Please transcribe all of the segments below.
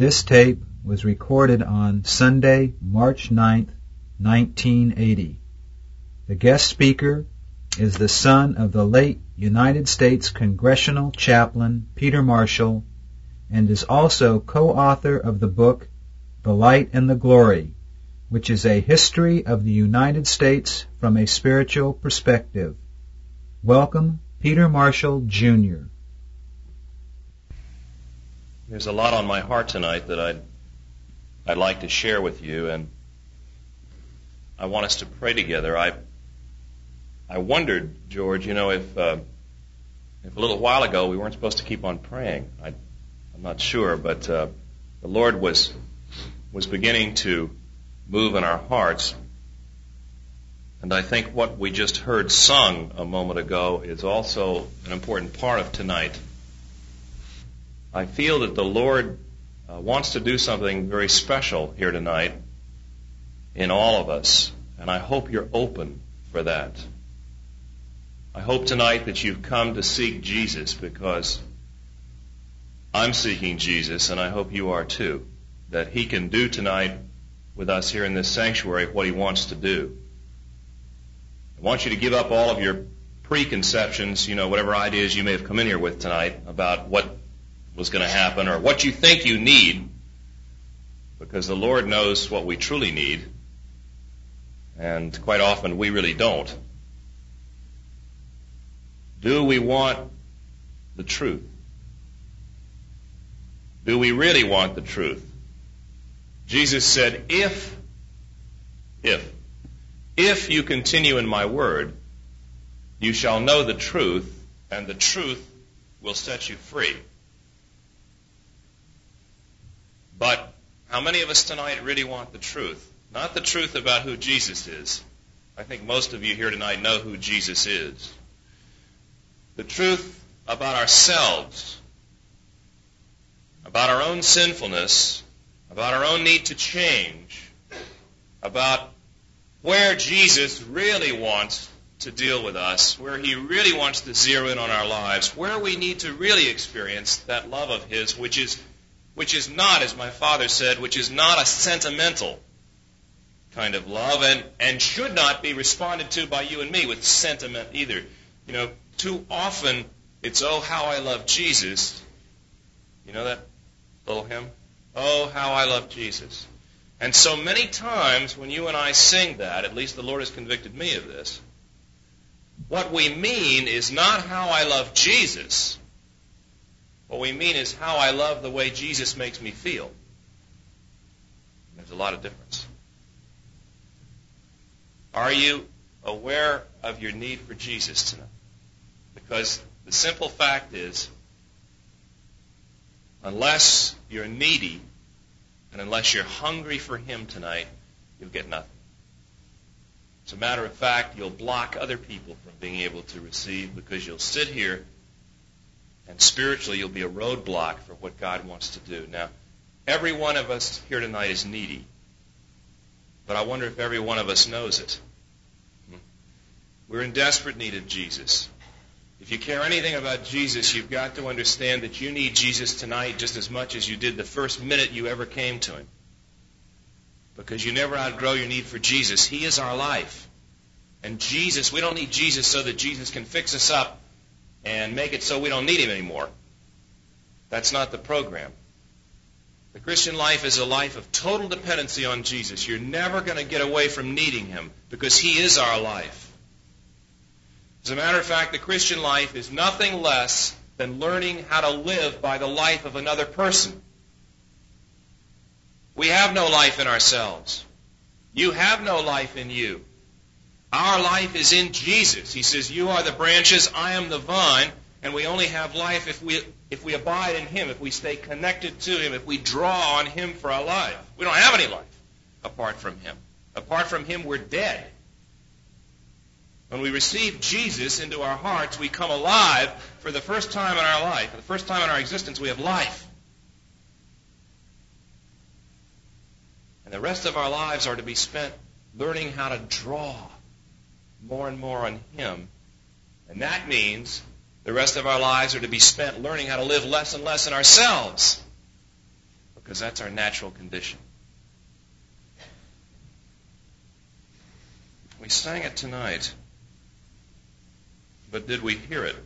This tape was recorded on Sunday, March 9th, 1980. The guest speaker is the son of the late United States Congressional Chaplain Peter Marshall and is also co-author of the book The Light and the Glory, which is a history of the United States from a spiritual perspective. Welcome, Peter Marshall, Jr. There's a lot on my heart tonight that I'd like to share with you, and I want us to pray together. I wondered, George, if a little while ago we weren't supposed to keep on praying. I'm not sure, but the Lord was beginning to move in our hearts, and I think what we just heard sung a moment ago is also an important part of tonight. I feel that the Lord wants to do something very special here tonight in all of us, and I hope you're open for that. I hope tonight that you've come to seek Jesus because I'm seeking Jesus, and I hope you are too, that He can do tonight with us here in this sanctuary what He wants to do. I want you to give up all of your preconceptions, whatever ideas you may have come in here with tonight about what was going to happen or what you think you need, because the Lord knows what we truly need, and quite often we really don't. Do we want the truth? Do we really want the truth? Jesus said, if you continue in my word, you shall know the truth, and the truth will set you free. But how many of us tonight really want the truth? Not the truth about who Jesus is. I think most of you here tonight know who Jesus is. The truth about ourselves, about our own sinfulness, about our own need to change, about where Jesus really wants to deal with us, where He really wants to zero in on our lives, where we need to really experience that love of His, which is not, as my father said, which is not a sentimental kind of love, and should not be responded to by you and me with sentiment either. Too often it's, oh, how I love Jesus. You know that little hymn? Oh, how I love Jesus. And so many times when you and I sing that, at least the Lord has convicted me of this, what we mean is not how I love Jesus. What we mean is how I love the way Jesus makes me feel. There's a lot of difference. Are you aware of your need for Jesus tonight? Because the simple fact is, unless you're needy and unless you're hungry for Him tonight, you'll get nothing. As a matter of fact, you'll block other people from being able to receive because you'll sit here and spiritually you'll be a roadblock for what God wants to do. Now, every one of us here tonight is needy, but I wonder if every one of us knows it. We're in desperate need of Jesus. If you care anything about Jesus, you've got to understand that you need Jesus tonight just as much as you did the first minute you ever came to Him. Because you never outgrow your need for Jesus. He is our life. And Jesus, we don't need Jesus so that Jesus can fix us up and make it so we don't need Him anymore. That's not the program. The Christian life is a life of total dependency on Jesus. You're never going to get away from needing Him because He is our life. As a matter of fact, the Christian life is nothing less than learning how to live by the life of another person. We have no life in ourselves. You have no life in you. Our life is in Jesus. He says, you are the branches, I am the vine, and we only have life if we abide in Him, if we stay connected to Him, if we draw on Him for our life. We don't have any life apart from Him. Apart from Him, we're dead. When we receive Jesus into our hearts, we come alive for the first time in our life. For the first time in our existence, we have life. And the rest of our lives are to be spent learning how to draw more and more on Him. And that means the rest of our lives are to be spent learning how to live less and less in ourselves. because that's our natural condition. We sang it tonight, but did we hear it?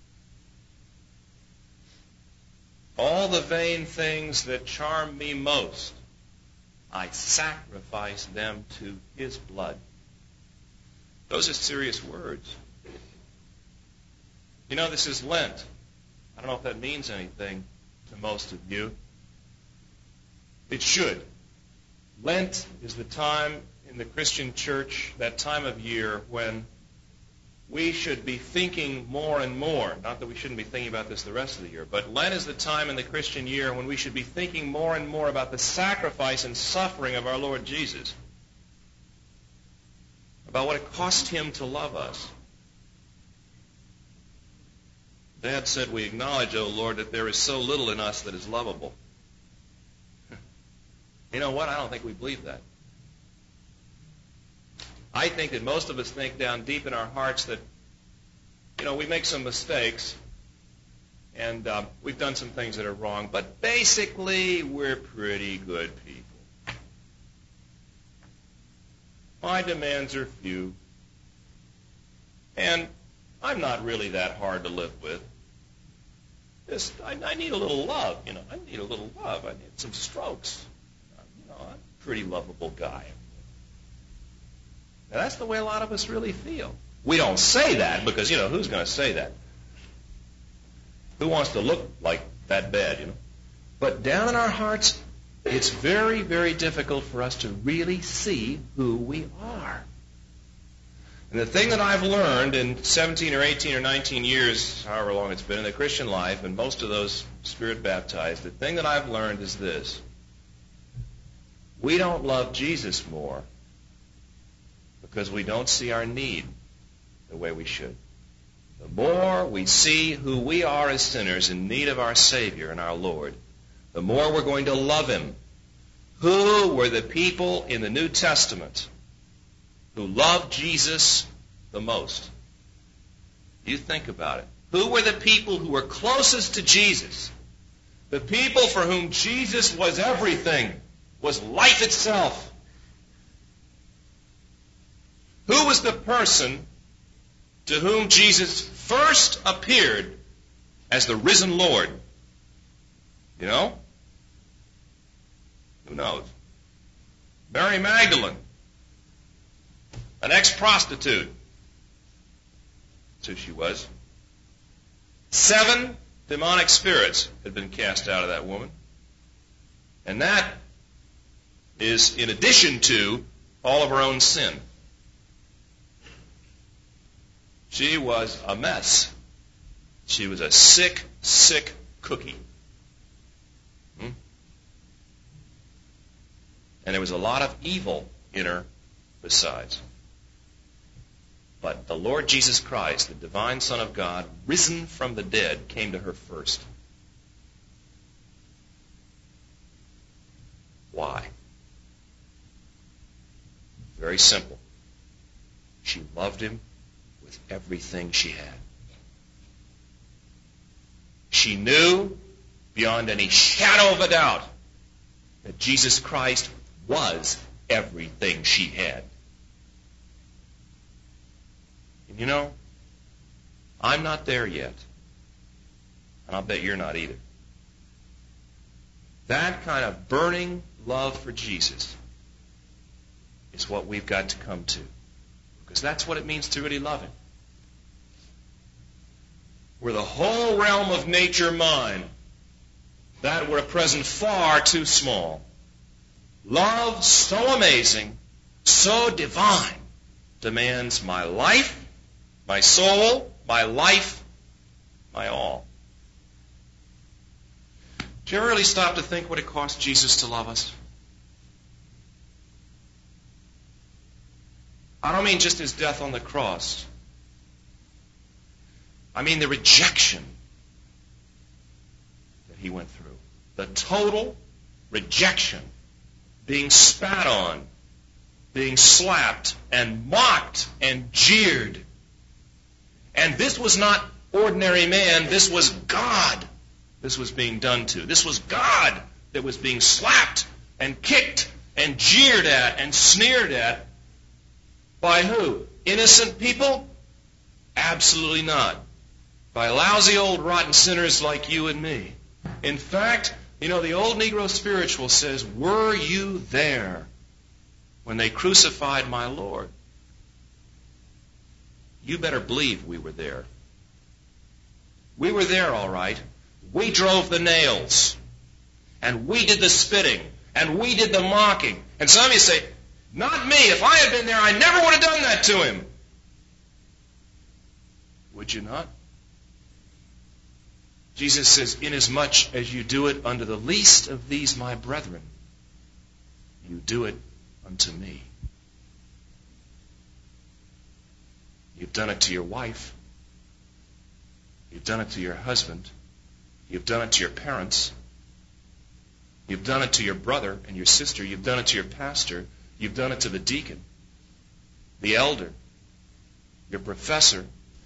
All the vain things that charm me most, I sacrifice them to His blood. Those are serious words. You know, this is Lent. I don't know if that means anything to most of you. It should. Lent is the time in the Christian church, that time of year when we should be thinking more and more. Not that we shouldn't be thinking about this the rest of the year, but Lent is the time in the Christian year when we should be thinking more and more about the sacrifice and suffering of our Lord Jesus, about what it cost Him to love us. Dad said, we acknowledge, O Lord, that there is so little in us that is lovable. You know what? I don't think we believe that. I think that most of us think down deep in our hearts that, we make some mistakes, and we've done some things that are wrong, but basically we're pretty good people. My demands are few, and I'm not really that hard to live with. I need a little love, I need a little love. I need some strokes. I'm a pretty lovable guy. Now, that's the way a lot of us really feel. We don't say that because, who's going to say that? Who wants to look like that bad, But down in our hearts, it's very, very difficult for us to really see who we are. And the thing that I've learned in 17 or 18 or 19 years, however long it's been in the Christian life, and most of those Spirit baptized, the thing that I've learned is this. We don't love Jesus more because we don't see our need the way we should. The more we see who we are as sinners in need of our Savior and our Lord, the more we're going to love Him. Who were the people in the New Testament who loved Jesus the most? You think about it. Who were the people who were closest to Jesus? The people for whom Jesus was everything, was life itself. Who was the person to whom Jesus first appeared as the risen Lord? Who knows? Mary Magdalene, an ex-prostitute. That's who she was. 7 demonic spirits had been cast out of that woman. And that is in addition to all of her own sin. She was a mess. She was a sick, sick cookie. And there was a lot of evil in her besides. But the Lord Jesus Christ, the divine Son of God, risen from the dead, came to her first. Why? Very simple. She loved Him with everything she had. She knew beyond any shadow of a doubt that Jesus Christ was everything she had. And I'm not there yet. And I'll bet you're not either. That kind of burning love for Jesus is what we've got to come to. Because that's what it means to really love Him. Were the whole realm of nature mine, that were at present far too small. Love so amazing, so divine, demands my life, my soul, my life, my all. Do you ever really stop to think what it cost Jesus to love us? I don't mean just His death on the cross. I mean the rejection that He went through. The total rejection. Being spat on, being slapped and mocked and jeered. And this was not ordinary man, this was God this was being done to. This was God that was being slapped and kicked and jeered at and sneered at by who? Innocent people? Absolutely not. By lousy old rotten sinners like you and me. In fact, the old Negro spiritual says, were you there when they crucified my Lord? You better believe we were there. We were there, all right. We drove the nails. And we did the spitting. And we did the mocking. And some of you say, not me. If I had been there, I never would have done that to him. Would you not? Jesus says, inasmuch as you do it unto the least of these my brethren, you do it unto me. You've done it to your wife. You've done it to your husband. You've done it to your parents. You've done it to your brother and your sister. You've done it to your pastor. You've done it to the deacon, the elder, your professor.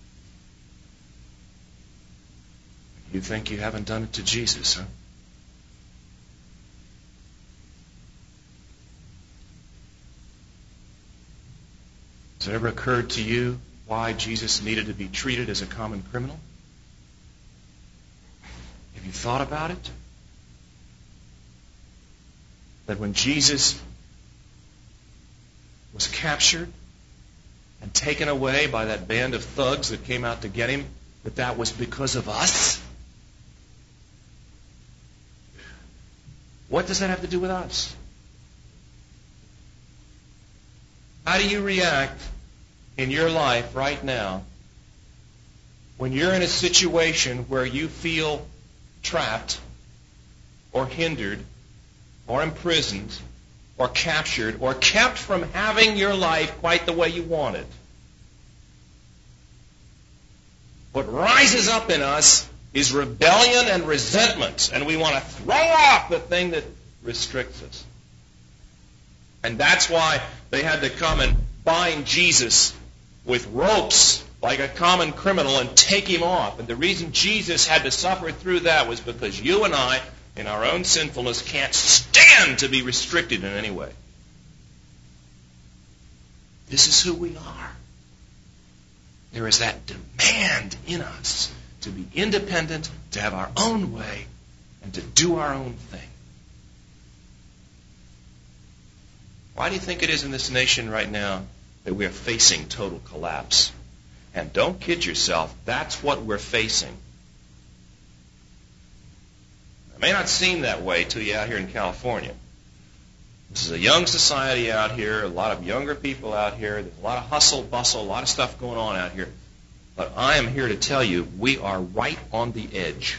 You think you haven't done it to Jesus, huh? Has it ever occurred to you why Jesus needed to be treated as a common criminal? Have you thought about it? That when Jesus was captured and taken away by that band of thugs that came out to get him, that was because of us? What does that have to do with us? How do you react in your life right now when you're in a situation where you feel trapped or hindered or imprisoned or captured or kept from having your life quite the way you wanted? What rises up in us is rebellion and resentment, and we want to throw off the thing that restricts us. And that's why they had to come and bind Jesus with ropes like a common criminal and take him off. And the reason Jesus had to suffer through that was because you and I, in our own sinfulness, can't stand to be restricted in any way. This is who we are. There is that demand in us to be independent, to have our own way, and to do our own thing. Why do you think it is in this nation right now that we are facing total collapse? And don't kid yourself, that's what we're facing. It may not seem that way to you out here in California. This is a young society out here, a lot of younger people out here, there's a lot of hustle, bustle, a lot of stuff going on out here. But I am here to tell you, we are right on the edge.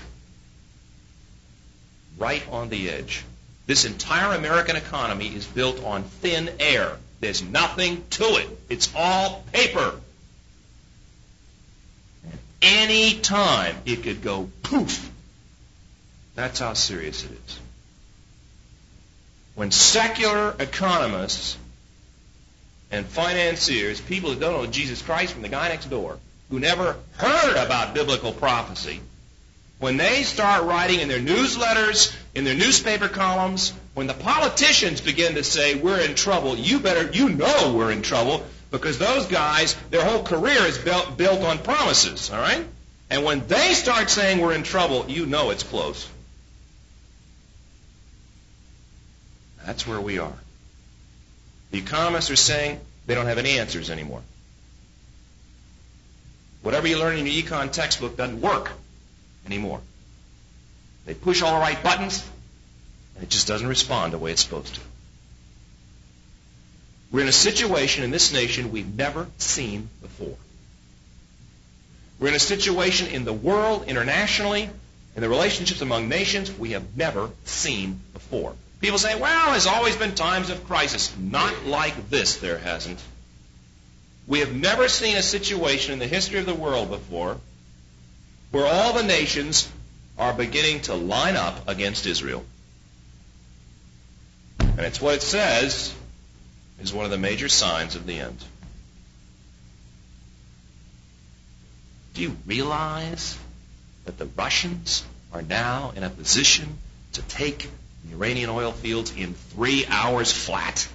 Right on the edge. This entire American economy is built on thin air. There's nothing to it. It's all paper. And any time it could go poof. That's how serious it is. When secular economists and financiers, people who don't know Jesus Christ from the guy next door, who never heard about biblical prophecy, when they start writing in their newsletters, in their newspaper columns, when the politicians begin to say we're in trouble, you know we're in trouble, because those guys, their whole career is built on promises, all right? And when they start saying we're in trouble, you know it's close. That's where we are. The economists are saying they don't have any answers anymore. Whatever you learn in your econ textbook doesn't work anymore. They push all the right buttons, and it just doesn't respond the way it's supposed to. We're in a situation in this nation we've never seen before. We're in a situation in the world, internationally, in the relationships among nations we have never seen before. People say, well, there's always been times of crisis. Not like this, there hasn't. We have never seen a situation in the history of the world before where all the nations are beginning to line up against Israel. And it's what it says is one of the major signs of the end. Do you realize that the Russians are now in a position to take the Iranian oil fields in 3 hours flat.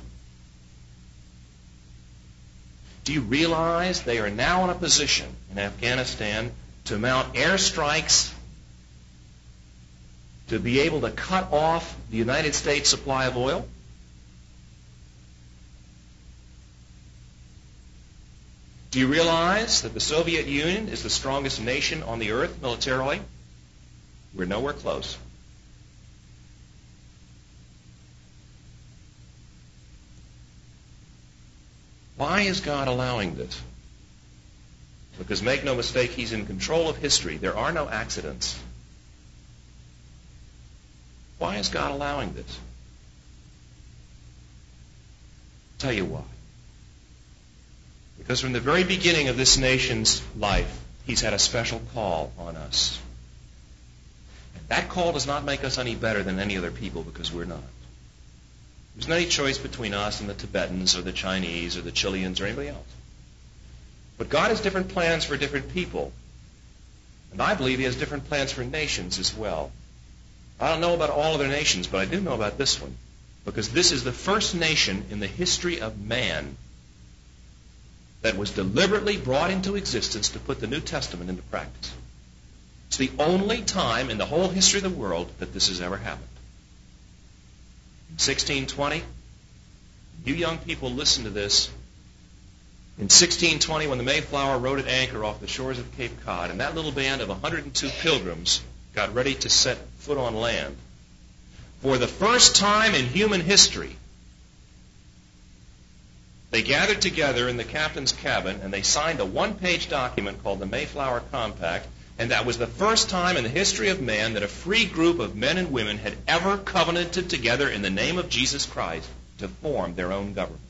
Do you realize they are now in a position in Afghanistan to mount airstrikes to be able to cut off the United States supply of oil? Do you realize that the Soviet Union is the strongest nation on the earth militarily? We're nowhere close. Why is God allowing this? Because make no mistake, He's in control of history. There are no accidents. Why is God allowing this? I'll tell you why. Because from the very beginning of this nation's life, He's had a special call on us. And that call does not make us any better than any other people, because we're not. There's not any choice between us and the Tibetans or the Chinese or the Chileans or anybody else. But God has different plans for different people. And I believe He has different plans for nations as well. I don't know about all other nations, but I do know about this one. Because this is the first nation in the history of man that was deliberately brought into existence to put the New Testament into practice. It's the only time in the whole history of the world that this has ever happened. In 1620, you young people listen to this. In 1620, when the Mayflower rode at anchor off the shores of Cape Cod, and that little band of 102 pilgrims got ready to set foot on land, for the first time in human history, they gathered together in the captain's cabin and they signed a one-page document called the Mayflower Compact, and that was the first time in the history of man that a free group of men and women had ever covenanted together in the name of Jesus Christ to form their own government.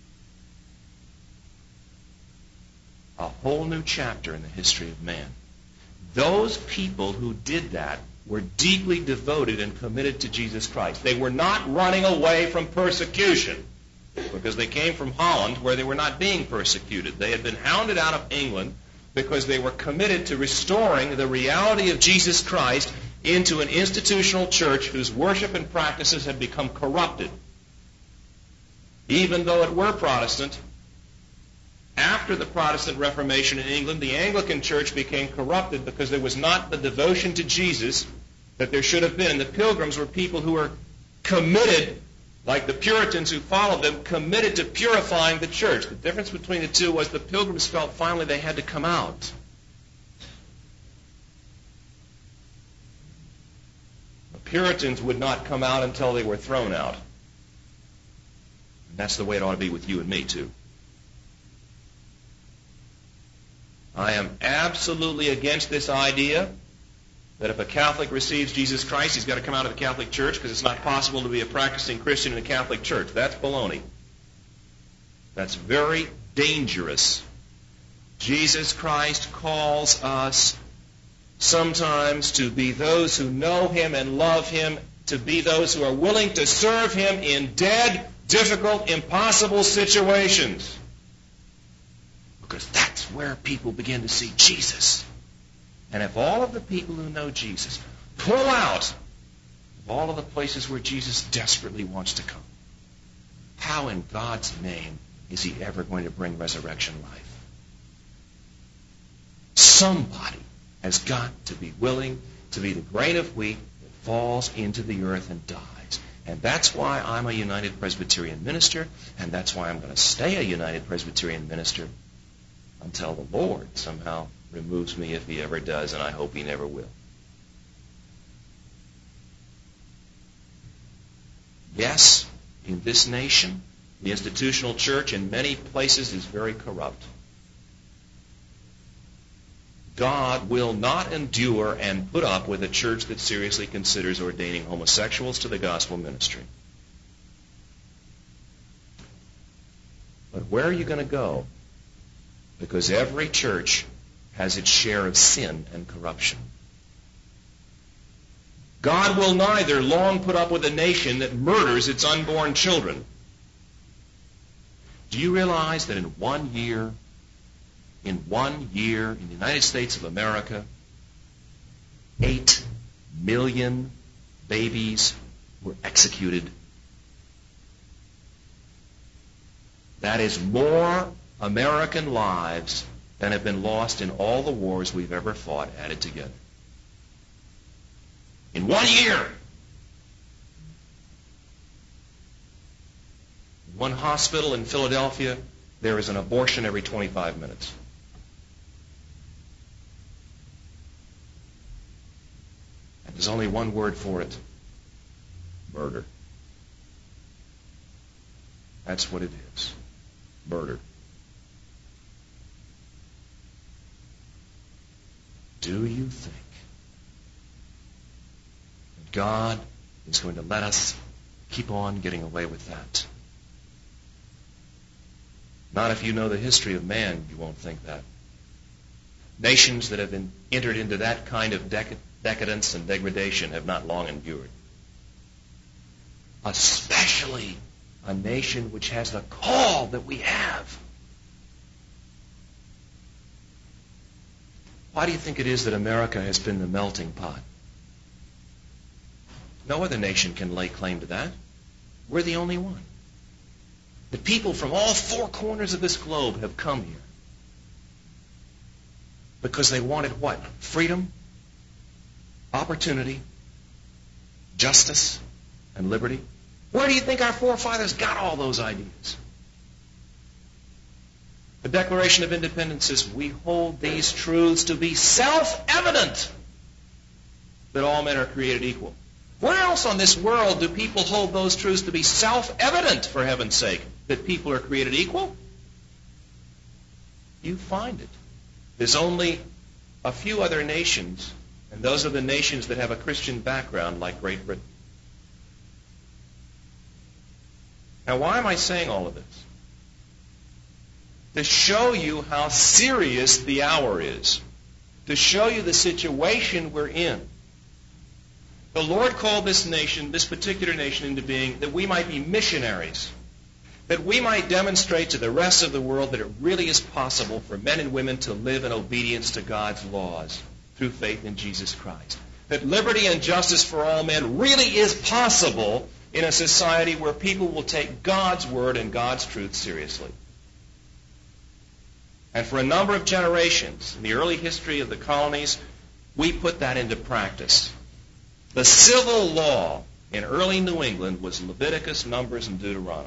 A whole new chapter in the history of man. Those people who did that were deeply devoted and committed to Jesus Christ. They were not running away from persecution, because they came from Holland, where they were not being persecuted. They had been hounded out of England because they were committed to restoring the reality of Jesus Christ into an institutional church whose worship and practices had become corrupted. Even though it were Protestant, after the Protestant Reformation in England, the Anglican Church became corrupted because there was not the devotion to Jesus that there should have been. And the Pilgrims were people who were committed, like the Puritans who followed them, committed to purifying the church. The difference between the two was the Pilgrims felt finally they had to come out. The Puritans would not come out until they were thrown out. And that's the way it ought to be with you and me, too. I am absolutely against this idea that if a Catholic receives Jesus Christ, he's got to come out of the Catholic Church because it's not possible to be a practicing Christian in a Catholic Church. That's baloney. That's very dangerous. Jesus Christ calls us sometimes to be those who know Him and love Him, to be those who are willing to serve Him in dead, difficult, impossible situations. Because that's where people begin to see Jesus. And if all of the people who know Jesus pull out of all of the places where Jesus desperately wants to come, how in God's name is He ever going to bring resurrection life? Somebody has got to be willing to be the grain of wheat that falls into the earth and dies. And that's why I'm a United Presbyterian minister, and that's why I'm going to stay a United Presbyterian minister until the Lord somehow removes me, if He ever does, and I hope He never will. Yes, in this nation, the institutional church in many places is very corrupt. God will not endure and put up with a church that seriously considers ordaining homosexuals to the gospel ministry. But where are you going to go? Because every church has its share of sin and corruption. God will neither long put up with a nation that murders its unborn children. Do you realize that in 1 year in the United States of America, 8 million babies were executed. That is more American lives than have been lost in all the wars we've ever fought added together. In 1 year. In one hospital in Philadelphia, there is an abortion every 25 minutes. And there's only one word for it: murder. That's what it is. Murder. Do you think that God is going to let us keep on getting away with that? Not if you know the history of man, you won't think that. Nations that have been entered into that kind of decadence and degradation have not long endured. Especially a nation which has the call that we have. Why do you think it is that America has been the melting pot? No other nation can lay claim to that. We're the only one. The people from all four corners of this globe have come here because they wanted what? Freedom, opportunity, justice, and liberty. Where do you think our forefathers got all those ideas? The Declaration of Independence says we hold these truths to be self-evident that all men are created equal. Where else on this world do people hold those truths to be self-evident, for heaven's sake, that people are created equal? You find it. There's only a few other nations, and those are the nations that have a Christian background, like Great Britain. Now, why am I saying all of this? To show you how serious the hour is. To show you the situation we're in. The Lord called this nation, this particular nation, into being that we might be missionaries. That we might demonstrate to the rest of the world that it really is possible for men and women to live in obedience to God's laws through faith in Jesus Christ. That liberty and justice for all men really is possible in a society where people will take God's word and God's truth seriously. And for a number of generations, in the early history of the colonies, we put that into practice. The civil law in early New England was Leviticus, Numbers, and Deuteronomy.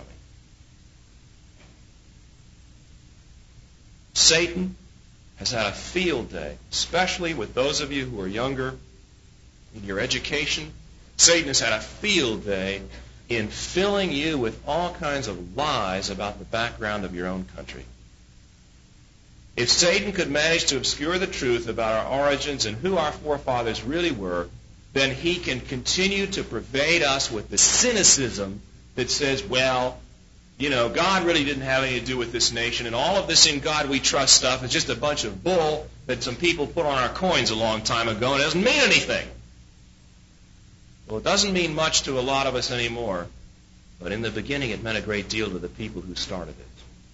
Satan has had a field day, especially with those of you who are younger in your education. Satan has had a field day in filling you with all kinds of lies about the background of your own country. If Satan could manage to obscure the truth about our origins and who our forefathers really were, then he can continue to pervade us with the cynicism that says, well, you know, God really didn't have anything to do with this nation, and all of this in God we trust stuff is just a bunch of bull that some people put on our coins a long time ago, and it doesn't mean anything. Well, it doesn't mean much to a lot of us anymore, but in the beginning it meant a great deal to the people who started it.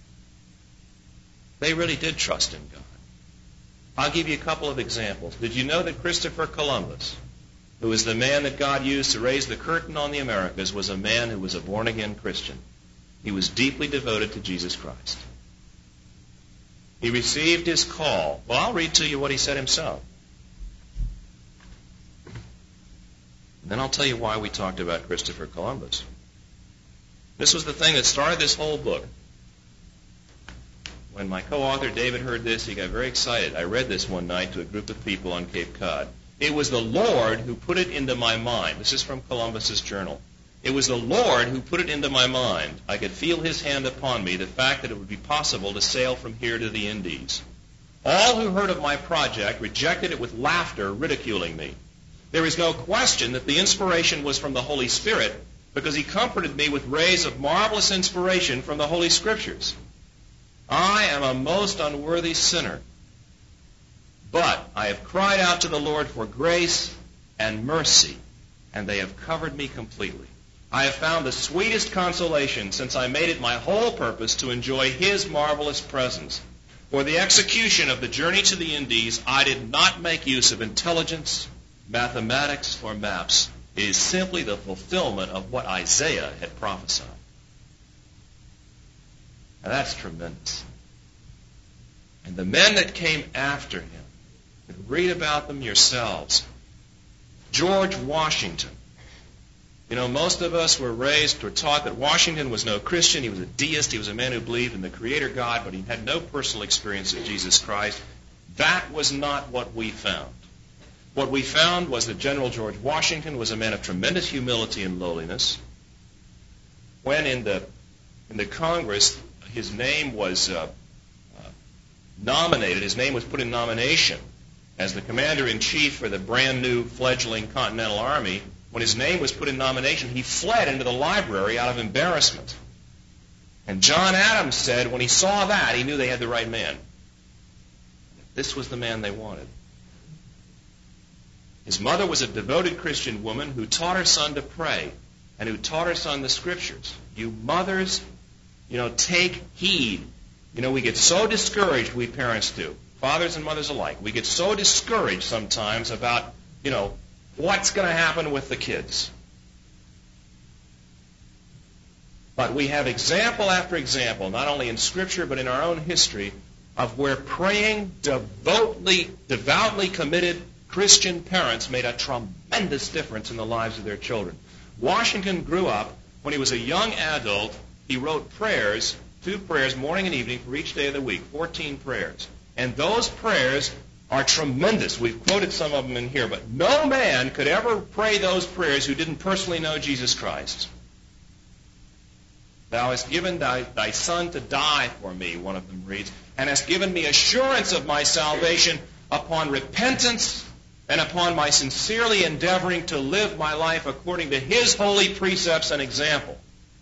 They really did trust in God. I'll give you a couple of examples. Did you know that Christopher Columbus, who was the man that God used to raise the curtain on the Americas, was a man who was a born-again Christian? He was deeply devoted to Jesus Christ. He received his call. Well, I'll read to you what he said himself. And then I'll tell you why we talked about Christopher Columbus. This was the thing that started this whole book. When my co-author David heard this, he got very excited. I read this one night to a group of people on Cape Cod. It was the Lord who put it into my mind. This is from Columbus's journal. It was the Lord who put it into my mind. I could feel his hand upon me, the fact that it would be possible to sail from here to the Indies. All who heard of my project rejected it with laughter, ridiculing me. There is no question that the inspiration was from the Holy Spirit, because he comforted me with rays of marvelous inspiration from the Holy Scriptures. I am a most unworthy sinner, but I have cried out to the Lord for grace and mercy, and they have covered me completely. I have found the sweetest consolation since I made it my whole purpose to enjoy his marvelous presence. For the execution of the journey to the Indies, I did not make use of intelligence, mathematics, or maps, It is simply the fulfillment of what Isaiah had prophesied. Now that's tremendous. And the men that came after him, you can read about them yourselves. George Washington. You know, most of us were taught that Washington was no Christian. He was a deist. He was a man who believed in the Creator God, but he had no personal experience of Jesus Christ. That was not what we found. What we found was that General George Washington was a man of tremendous humility and lowliness. When in the Congress his name was nominated, his name was put in nomination as the commander-in-chief for the brand new fledgling Continental Army, when his name was put in nomination, he fled into the library out of embarrassment. And John Adams said when he saw that, he knew they had the right man. This was the man they wanted. His mother was a devoted Christian woman who taught her son to pray and who taught her son the Scriptures. You mothers, take heed. We get so discouraged, we parents do, fathers and mothers alike. We get so discouraged sometimes about, what's going to happen with the kids. But we have example after example, not only in Scripture but in our own history, of where praying, devoutly committed Christian parents made a tremendous difference in the lives of their children. Washington grew up. When he was a young adult, he wrote prayers, 2 prayers, morning and evening, for each day of the week, 14 prayers. And those prayers are tremendous. We've quoted some of them in here, but no man could ever pray those prayers who didn't personally know Jesus Christ. Thou hast given thy Son to die for me, one of them reads, and hast given me assurance of my salvation upon repentance and upon my sincerely endeavoring to live my life according to His holy precepts and example.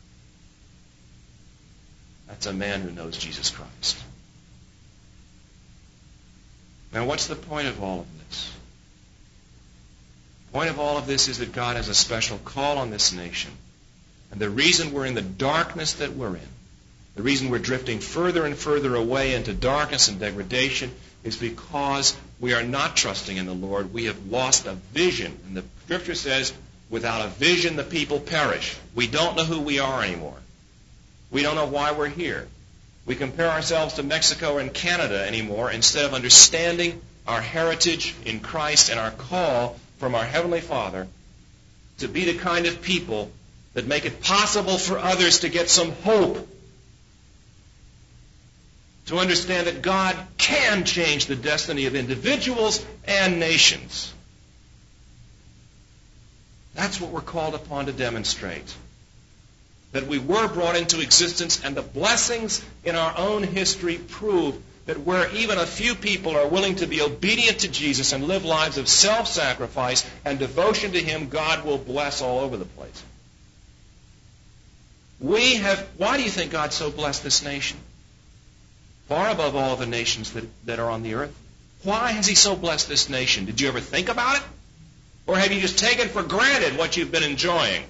That's a man who knows Jesus Christ. Now, what's the point of all of this? The point of all of this is that God has a special call on this nation. And the reason we're in the darkness that we're in, the reason we're drifting further and further away into darkness and degradation, is because we are not trusting in the Lord. We have lost a vision. And the Scripture says, without a vision, the people perish. We don't know who we are anymore. We don't know why we're here. We compare ourselves to Mexico and Canada anymore instead of understanding our heritage in Christ and our call from our Heavenly Father to be the kind of people that make it possible for others to get some hope, to understand that God can change the destiny of individuals and nations. That's what we're called upon to demonstrate. That we were brought into existence, and the blessings in our own history prove that where even a few people are willing to be obedient to Jesus and live lives of self-sacrifice and devotion to Him, God will bless all over the place. Why do you think God so blessed this nation? Far above all the nations that are on the earth. Why has He so blessed this nation? Did you ever think about it? Or have you just taken for granted what you've been enjoying?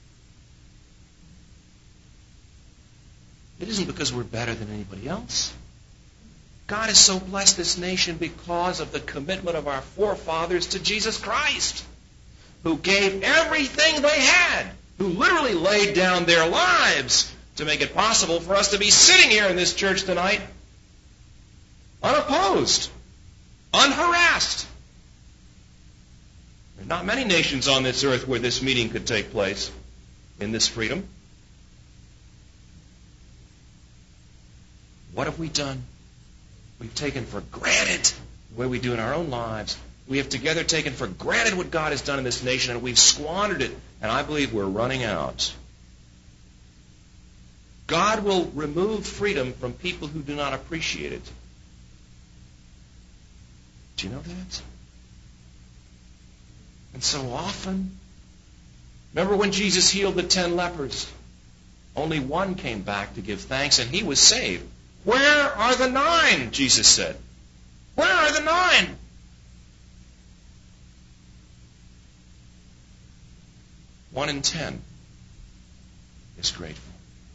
It isn't because we're better than anybody else. God has so blessed this nation because of the commitment of our forefathers to Jesus Christ, who gave everything they had, who literally laid down their lives to make it possible for us to be sitting here in this church tonight unopposed, unharassed. There are not many nations on this earth where this meeting could take place in this freedom. What have we done? We've taken for granted the way we do in our own lives. We have together taken for granted what God has done in this nation, and we've squandered it, and I believe we're running out. God will remove freedom from people who do not appreciate it. Do you know that? And so often, remember when Jesus healed the 10 lepers? Only one came back to give thanks, and he was saved. Where are the 9? Jesus said. Where are the 9? One in 10 is grateful.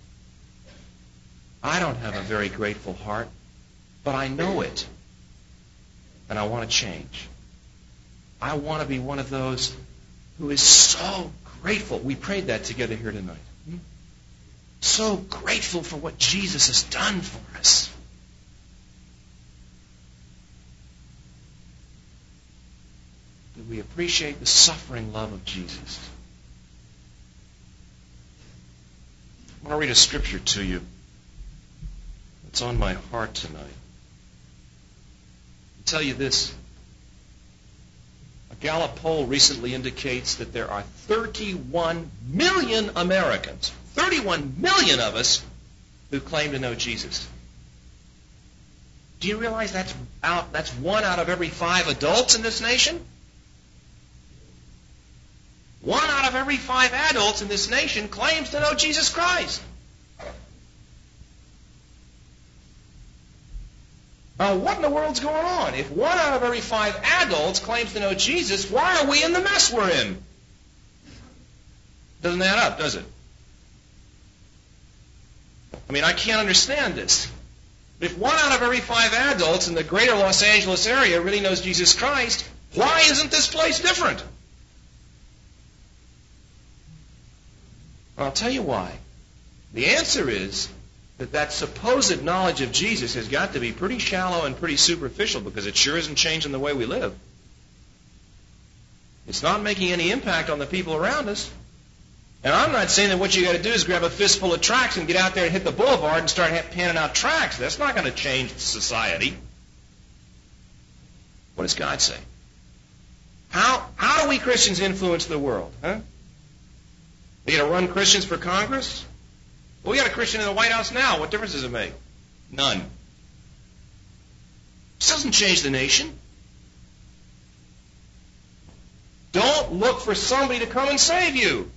I don't have a very grateful heart, but I know it, and I want to change. I want to be one of those who is so grateful. We prayed that together here tonight. So grateful for what Jesus has done for us. That we appreciate the suffering love of Jesus. I want to read a scripture to you. It's on my heart tonight. I'll tell you this. A Gallup poll recently indicates that there are 31 million Americans, 31 million of us, who claim to know Jesus. Do you realize that's 1 out of every 5 adults in this nation? 1 out of every 5 adults in this nation claims to know Jesus Christ. Now, what in the world's going on? If 1 out of every 5 adults claims to know Jesus, why are we in the mess we're in? Doesn't add up, does it? I mean, I can't understand this. If 1 out of every 5 adults in the greater Los Angeles area really knows Jesus Christ, why isn't this place different? I'll tell you why. The answer is that supposed knowledge of Jesus has got to be pretty shallow and pretty superficial, because it sure isn't changing the way we live. It's not making any impact on the people around us. And I'm not saying that what you got to do is grab a fistful of tracts and get out there and hit the boulevard and start handing out tracts. That's not going to change society. What does God say? How do we Christians influence the world? Huh? Are you going to run Christians for Congress? Well, we got a Christian in the White House now. What difference does it make? None. This doesn't change the nation. Don't look for somebody to come and save you.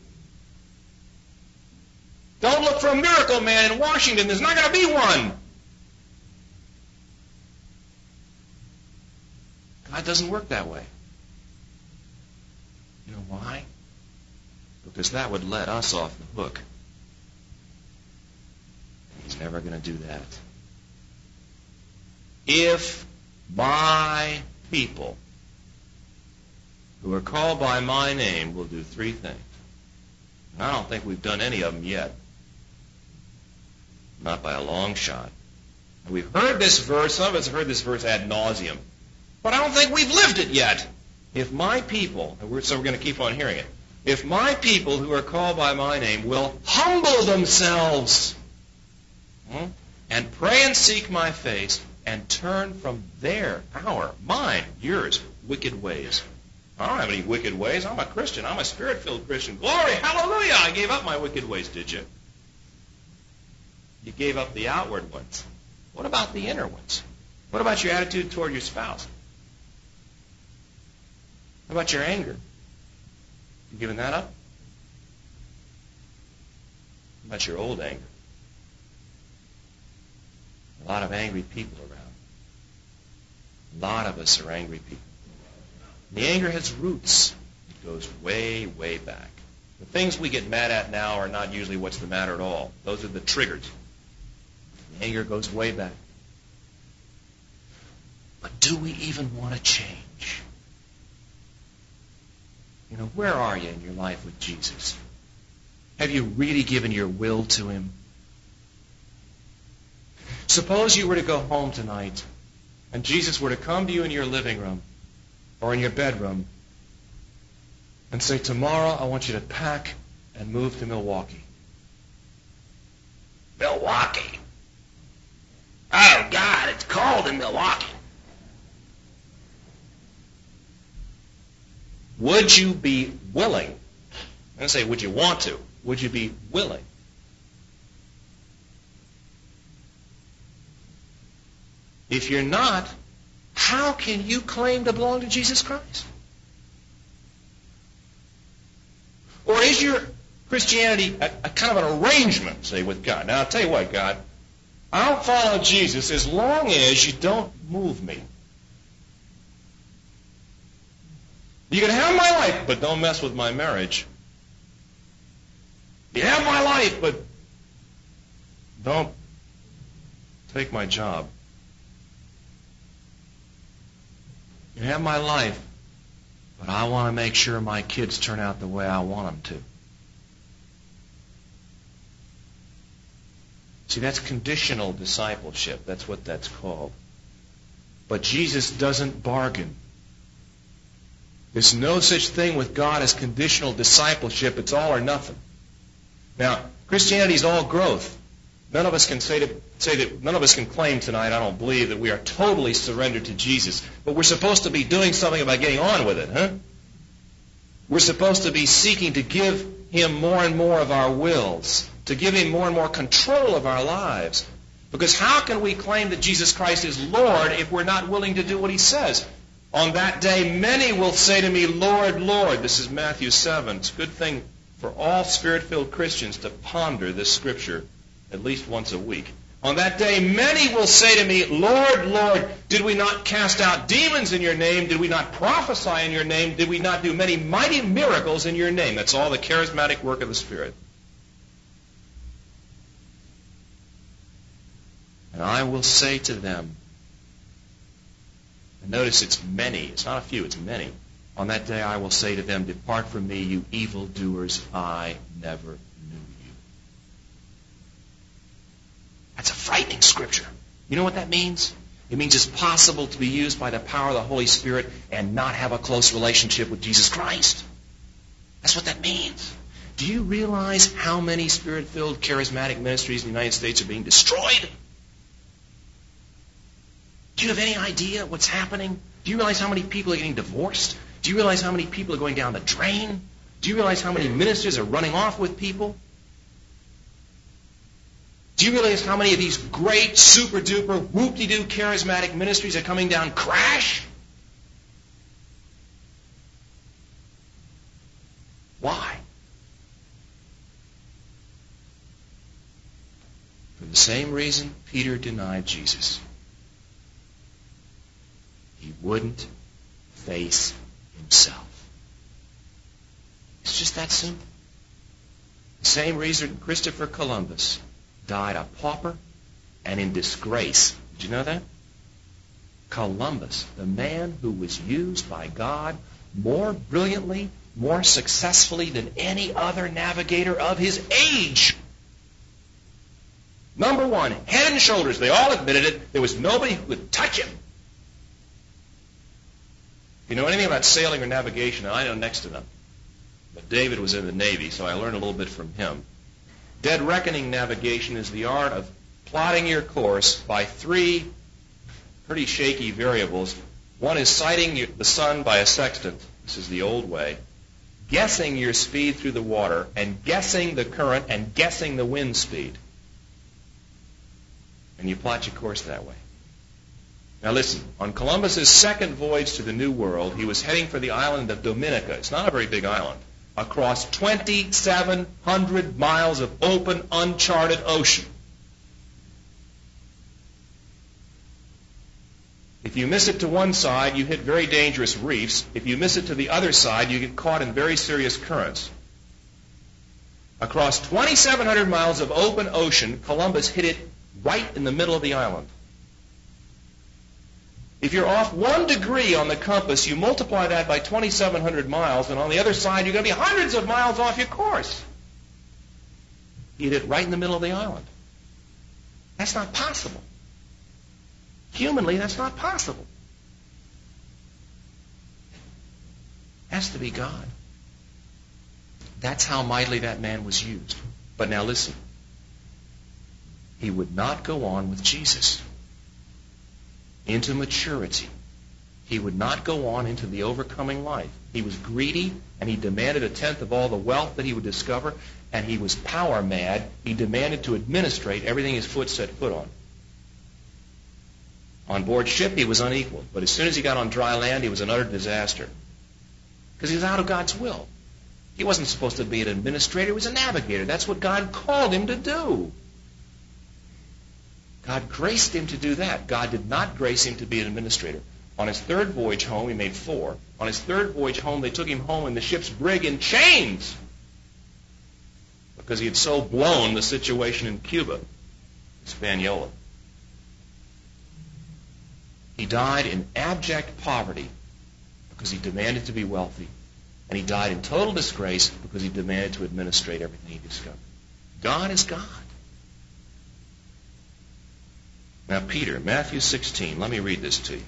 Don't look for a miracle man in Washington. There's not going to be one. God doesn't work that way. You know why? Because that would let us off the hook. He's never going to do that. If my people who are called by my name will do 3 things. And I don't think we've done any of them yet. Not by a long shot. We've heard this verse, some of us have heard this verse ad nauseum, but I don't think we've lived it yet. If my people, so we're going to keep on hearing it, if my people who are called by my name will humble themselves and pray and seek my face and turn from mine, yours, wicked ways. I don't have any wicked ways. I'm a Christian. I'm a Spirit-filled Christian. Glory, hallelujah. I gave up my wicked ways, did you? You gave up the outward ones. What about the inner ones? What about your attitude toward your spouse? What about your anger? You giving that up? What about your old anger? A lot of angry people around. A lot of us are angry people. The anger has roots. It goes way, way back. The things we get mad at now are not usually what's the matter at all. Those are the triggers. The anger goes way back. But do we even want to change? You know, where are you in your life with Jesus? Have you really given your will to Him? Suppose you were to go home tonight and Jesus were to come to you in your living room or in your bedroom and say, tomorrow I want you to pack and move to Milwaukee. Milwaukee? Oh, God, it's cold in Milwaukee. Would you be willing? I'm going to say, would you want to? Would you be willing? If you're not, how can you claim to belong to Jesus Christ? Or is your Christianity a kind of an arrangement, say, with God? Now, I'll tell you what, God, I'll follow Jesus as long as you don't move me. You can have my life, but don't mess with my marriage. You have my life, but don't take my job. You have my life, but I want to make sure my kids turn out the way I want them to. See, that's conditional discipleship. That's what that's called. But Jesus doesn't bargain. There's no such thing with God as conditional discipleship. It's all or nothing. Now, Christianity is all growth. None of us can say that none of us can claim tonight, I don't believe, that we are totally surrendered to Jesus. But we're supposed to be doing something about getting on with it, huh? We're supposed to be seeking to give Him more and more of our wills, to give Him more and more control of our lives. Because how can we claim that Jesus Christ is Lord if we're not willing to do what He says? On that day, many will say to me, Lord, Lord. This is Matthew 7. It's a good thing for all Spirit-filled Christians to ponder this scripture at least once a week. On that day, many will say to me, Lord, Lord, did we not cast out demons in your name? Did we not prophesy in your name? Did we not do many mighty miracles in your name? That's all the charismatic work of the Spirit. And I will say to them, and notice it's many, it's not a few, it's many. On that day I will say to them, depart from me, you evildoers, I never knew you. That's a frightening scripture. You know what that means? It means it's possible to be used by the power of the Holy Spirit and not have a close relationship with Jesus Christ. That's what that means. Do you realize how many Spirit-filled charismatic ministries in the United States are being destroyed? Do you have any idea what's happening? Do you realize how many people are getting divorced? Do you realize how many people are going down the drain? Do you realize how many ministers are running off with people? Do you realize how many of these great, super-duper, whoop-de-doo charismatic ministries are coming down crash? Why? For the same reason Peter denied Jesus. He wouldn't face himself. It's just that simple. The same reason Christopher Columbus died a pauper and in disgrace. Did you know that? Columbus, the man who was used by God more brilliantly, more successfully than any other navigator of his age. Number one, head and shoulders. They all admitted it. There was nobody who could touch him. If you know anything about sailing or navigation, I know next to them. But David was in the Navy, so I learned a little bit from him. Dead reckoning navigation is the art of plotting your course by three pretty shaky variables. One is sighting the sun by a sextant. This is the old way. Guessing your speed through the water, and guessing the current, and guessing the wind speed. And you plot your course that way. Now listen, on Columbus's second voyage to the New World, he was heading for the island of Dominica. It's not a very big island. Across 2,700 miles of open, uncharted ocean. If you miss it to one side, you hit very dangerous reefs. If you miss it to the other side, you get caught in very serious currents. Across 2,700 miles of open ocean, Columbus hit it right in the middle of the island. If you're off 1 degree on the compass, you multiply that by 2,700 miles, and on the other side, you're going to be hundreds of miles off your course. You hit it right in the middle of the island. That's not possible. Humanly, that's not possible. It has to be God. That's how mightily that man was used. But now listen. He would not go on with Jesus into maturity. He would not go on into the overcoming life. He was greedy, and he demanded a tenth of all the wealth that he would discover, and he was power mad. He demanded to administrate everything his foot set foot on. On board ship, he was unequal, but as soon as he got on dry land, he was an utter disaster. Because he was out of God's will. He wasn't supposed to be an administrator, he was a navigator. That's what God called him to do. God graced him to do that. God did not grace him to be an administrator. On his third voyage home, he made 4. On his third voyage home, they took him home in the ship's brig in chains because he had so blown the situation in Cuba, Hispaniola. He died in abject poverty because he demanded to be wealthy. And he died in total disgrace because he demanded to administrate everything he discovered. God is God. Now, Peter, Matthew 16. Let me read this to you.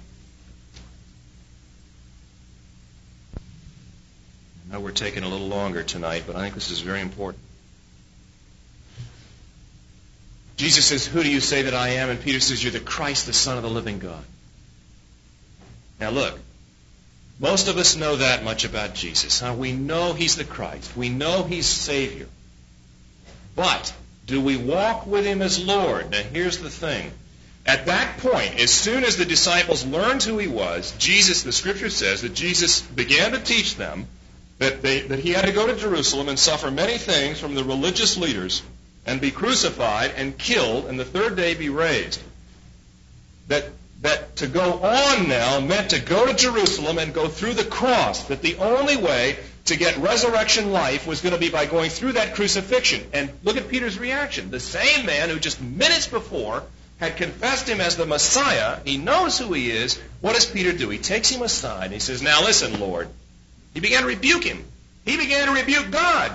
I know we're taking a little longer tonight, but I think this is very important. Jesus says, "Who do you say that I am?" And Peter says, "You're the Christ, the Son of the living God." Now look, most of us know that much about Jesus. We know he's the Christ. We know he's Savior. But do we walk with him as Lord? Now here's the thing. At that point, as soon as the disciples learned who he was, Jesus, the Scripture says that Jesus began to teach them that he had to go to Jerusalem and suffer many things from the religious leaders and be crucified and killed and the third day be raised. That to go on now meant to go to Jerusalem and go through the cross, that the only way to get resurrection life was going to be by going through that crucifixion. And look at Peter's reaction. The same man who just minutes before had confessed him as the Messiah, he knows who he is. What does Peter do? He takes him aside and he says, "Now listen, Lord." He began to rebuke him. He began to rebuke God.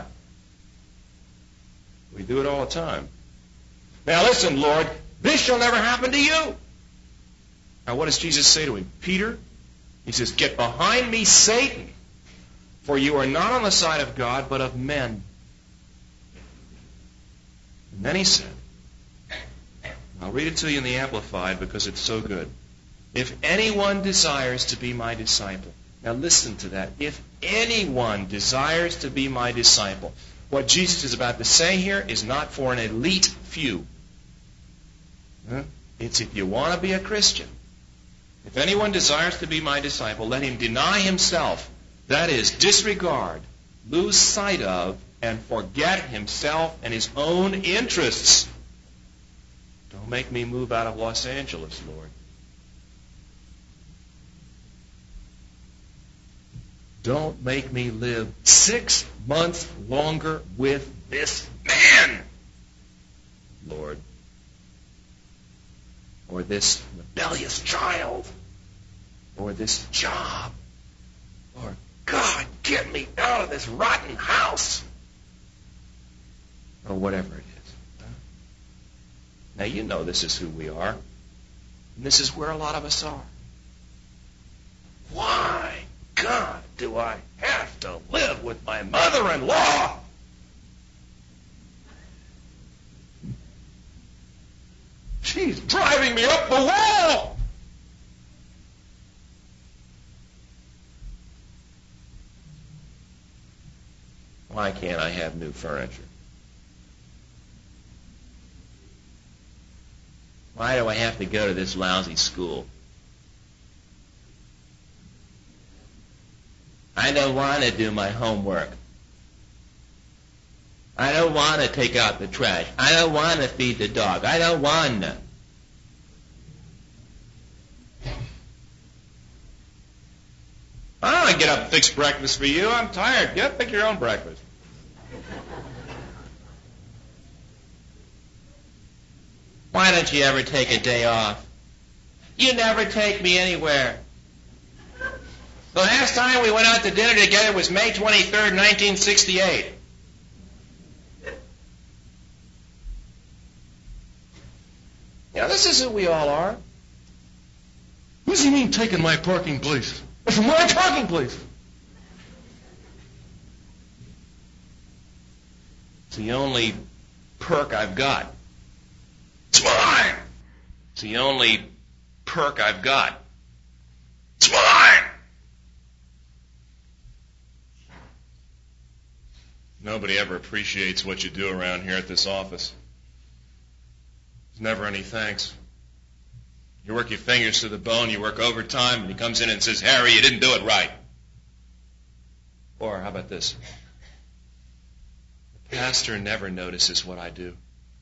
We do it all the time. "Now listen, Lord, this shall never happen to you." Now what does Jesus say to him? "Peter," he says, "get behind me, Satan, for you are not on the side of God, but of men." And then he said, I'll read it to you in the Amplified because it's so good. "If anyone desires to be my disciple." Now listen to that. If anyone desires to be my disciple. What Jesus is about to say here is not for an elite few. It's if you want to be a Christian. "If anyone desires to be my disciple, let him deny himself." That is, disregard, lose sight of, and forget himself and his own interests. Don't make me move out of Los Angeles, Lord. Don't make me live 6 months longer with this man, Lord. Or this rebellious child. Or this job. Or, God, get me out of this rotten house. Or whatever it is. Now, you know this is who we are. And this is where a lot of us are. Why, God, do I have to live with my mother-in-law? She's driving me up the wall. Why can't I have new furniture? Why do I have to go to this lousy school? I don't want to do my homework. I don't want to take out the trash. I don't want to feed the dog. I don't want to. I don't want to get up and fix breakfast for you. I'm tired. Get up and make your own breakfast. Why don't you ever take a day off? You never take me anywhere. The last time we went out to dinner together was May 23rd, 1968. You know, this is who we all are. What does he mean taking my parking place? It's my parking place. It's the only perk I've got. It's mine. It's the only perk I've got. It's mine. Nobody ever appreciates what you do around here at this office. There's never any thanks. You work your fingers to the bone, you work overtime, and he comes in and says, "Harry, you didn't do it right." Or, how about this? The pastor never notices what I do.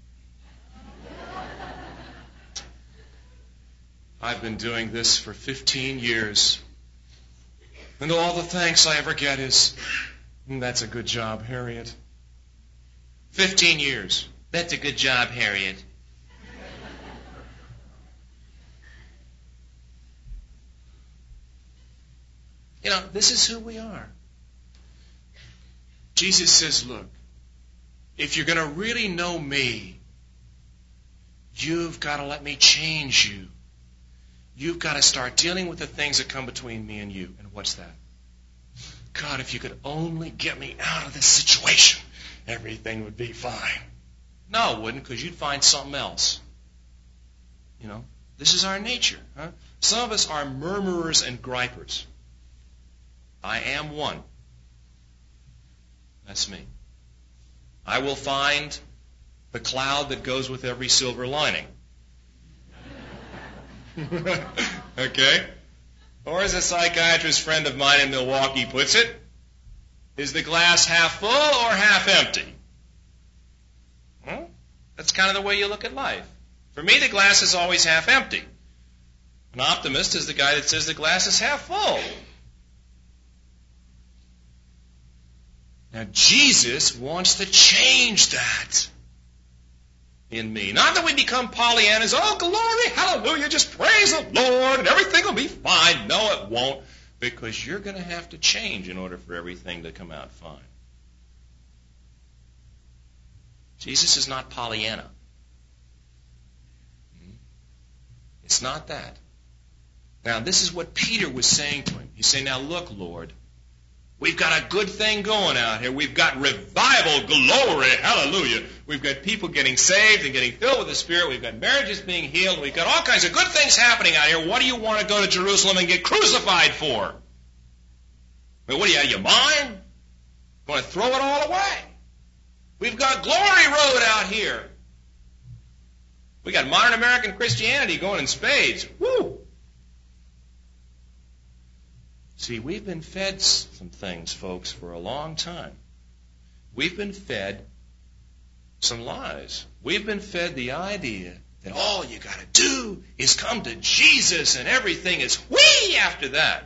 I've been doing this for 15 years. And all the thanks I ever get is, "That's a good job, Harriet." 15 years. "That's a good job, Harriet." This is who we are. Jesus says, look, if you're going to really know me, you've got to let me change you. You've got to start dealing with the things that come between me and you. And what's that? God, if you could only get me out of this situation, everything would be fine. No, it wouldn't, because you'd find something else. This is our nature. Huh? Some of us are murmurers and gripers. I am one. That's me. I will find the cloud that goes with every silver lining. Okay? Or as a psychiatrist friend of mine in Milwaukee puts it, is the glass half full or half empty? Well, that's kind of the way you look at life. For me, the glass is always half empty. An optimist is the guy that says the glass is half full. Now, Jesus wants to change that in me. Not that we become Pollyannas, oh, glory, hallelujah, just praise the Lord and everything will be fine. No, it won't, because you're going to have to change in order for everything to come out fine. Jesus is not Pollyanna. It's not that. Now, this is what Peter was saying to him. He's saying, now look, Lord, we've got a good thing going out here. We've got revival, glory, hallelujah. We've got people getting saved and getting filled with the Spirit. We've got marriages being healed. We've got all kinds of good things happening out here. What do you want to go to Jerusalem and get crucified for? What are you, out of your mind? You want to throw it all away? We've got Glory Road out here. We got modern American Christianity going in spades. Woo! See, we've been fed some things, folks, for a long time. We've been fed some lies. We've been fed the idea that all you got to do is come to Jesus and everything is whee after that.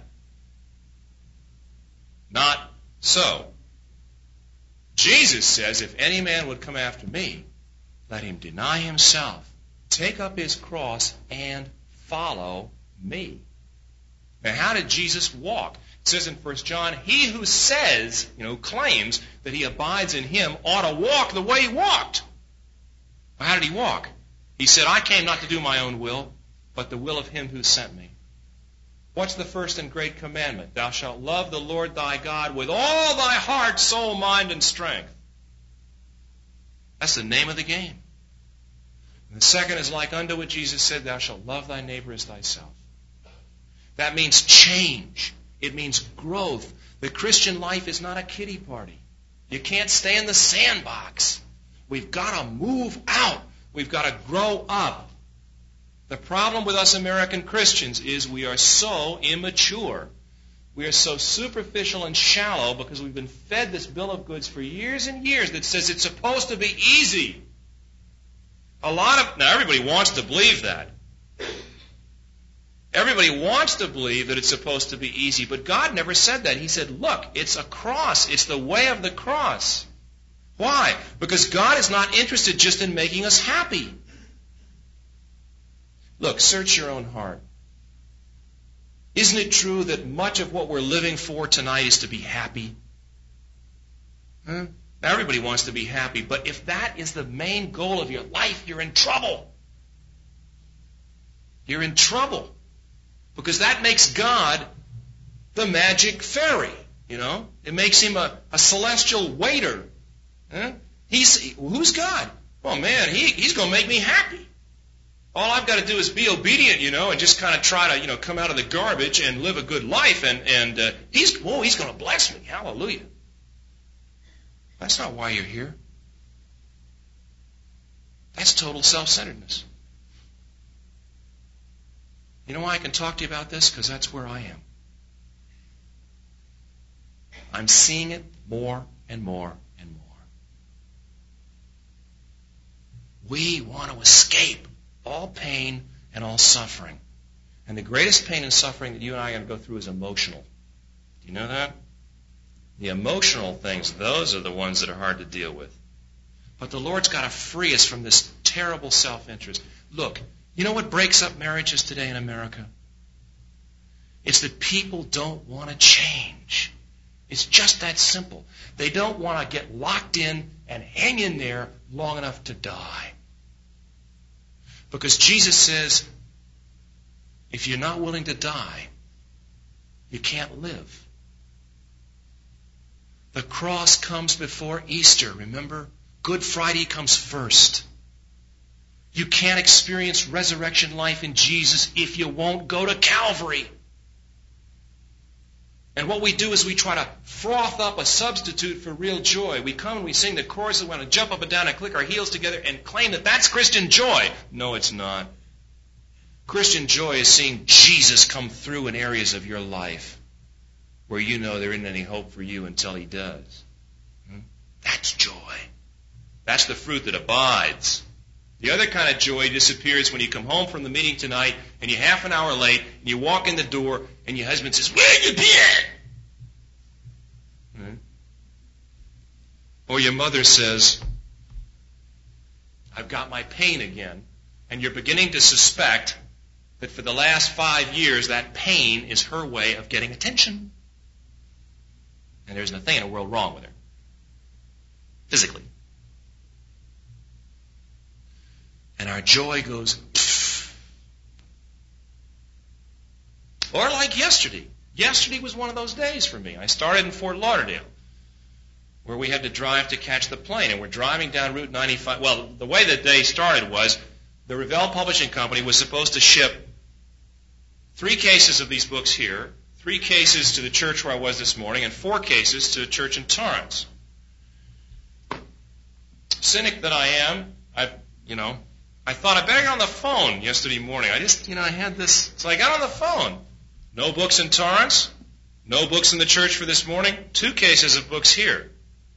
Not so. Jesus says, if any man would come after me, let him deny himself, take up his cross, and follow me. Now, how did Jesus walk? It says in 1 John, he who says, claims that he abides in him ought to walk the way he walked. Well, how did he walk? He said, I came not to do my own will, but the will of him who sent me. What's the first and great commandment? Thou shalt love the Lord thy God with all thy heart, soul, mind, and strength. That's the name of the game. And the second is like unto what Jesus said, thou shalt love thy neighbor as thyself. That means change. It means growth. The Christian life is not a kiddie party. You can't stay in the sandbox. We've got to move out. We've got to grow up. The problem with us American Christians is we are so immature. We are so superficial and shallow because we've been fed this bill of goods for years and years that says it's supposed to be easy. Now everybody wants to believe that. Everybody wants to believe that it's supposed to be easy, but God never said that. He said, look, it's a cross. It's the way of the cross. Why? Because God is not interested just in making us happy. Look, search your own heart. Isn't it true that much of what we're living for tonight is to be happy? Now, everybody wants to be happy, but if that is the main goal of your life, you're in trouble. You're in trouble. Because that makes God the magic fairy, It makes him a celestial waiter. Who's God? Oh, man, he's going to make me happy. All I've got to do is be obedient, and just kind of try to, come out of the garbage and live a good life, and he's going to bless me. Hallelujah. That's not why you're here. That's total self-centeredness. You know why I can talk to you about this? Because that's where I am. I'm seeing it more and more and more. We want to escape all pain and all suffering. And the greatest pain and suffering that you and I are going to go through is emotional. Do you know that? The emotional things, those are the ones that are hard to deal with. But the Lord's got to free us from this terrible self-interest. Look, you know what breaks up marriages today in America? It's that people don't want to change. It's just that simple. They don't want to get locked in and hang in there long enough to die. Because Jesus says, if you're not willing to die, you can't live. The cross comes before Easter, remember? Good Friday comes first. You can't experience resurrection life in Jesus if you won't go to Calvary. And what we do is we try to froth up a substitute for real joy. We come and we sing the chorus, we want to jump up and down and click our heels together and claim that that's Christian joy. No, it's not. Christian joy is seeing Jesus come through in areas of your life where you know there isn't any hope for you until He does. That's joy. That's the fruit that abides. The other kind of joy disappears when you come home from the meeting tonight and you're half an hour late and you walk in the door and your husband says, "Where you been?" Or your mother says, "I've got my pain again." And you're beginning to suspect that for the last 5 years that pain is her way of getting attention. And there's nothing in the world wrong with her. Physically. And our joy goes, pfft. Or like yesterday. Yesterday was one of those days for me. I started in Fort Lauderdale, where we had to drive to catch the plane. And we're driving down Route 95. Well, the way the day started was the Revell Publishing Company was supposed to ship 3 cases of these books here, 3 cases to the church where I was this morning, and 4 cases to a church in Torrance. Cynic that I am, I thought I better get on the phone yesterday morning. I had this. So I got on the phone. No books in Torrance. No books in the church for this morning. 2 cases of books here.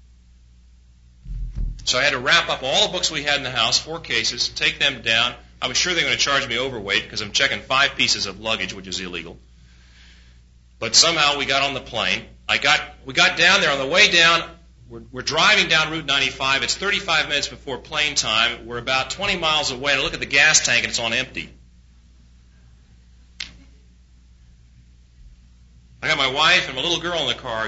So I had to wrap up all the books we had in the house, 4 cases, take them down. I was sure they were going to charge me overweight because I'm checking 5 pieces of luggage, which is illegal. But somehow we got on the plane. We got down there. On the way down, we're driving down Route 95. It's 35 minutes before plane time. We're about 20 miles away, and I look at the gas tank, and it's on empty. I got my wife and my little girl in the car,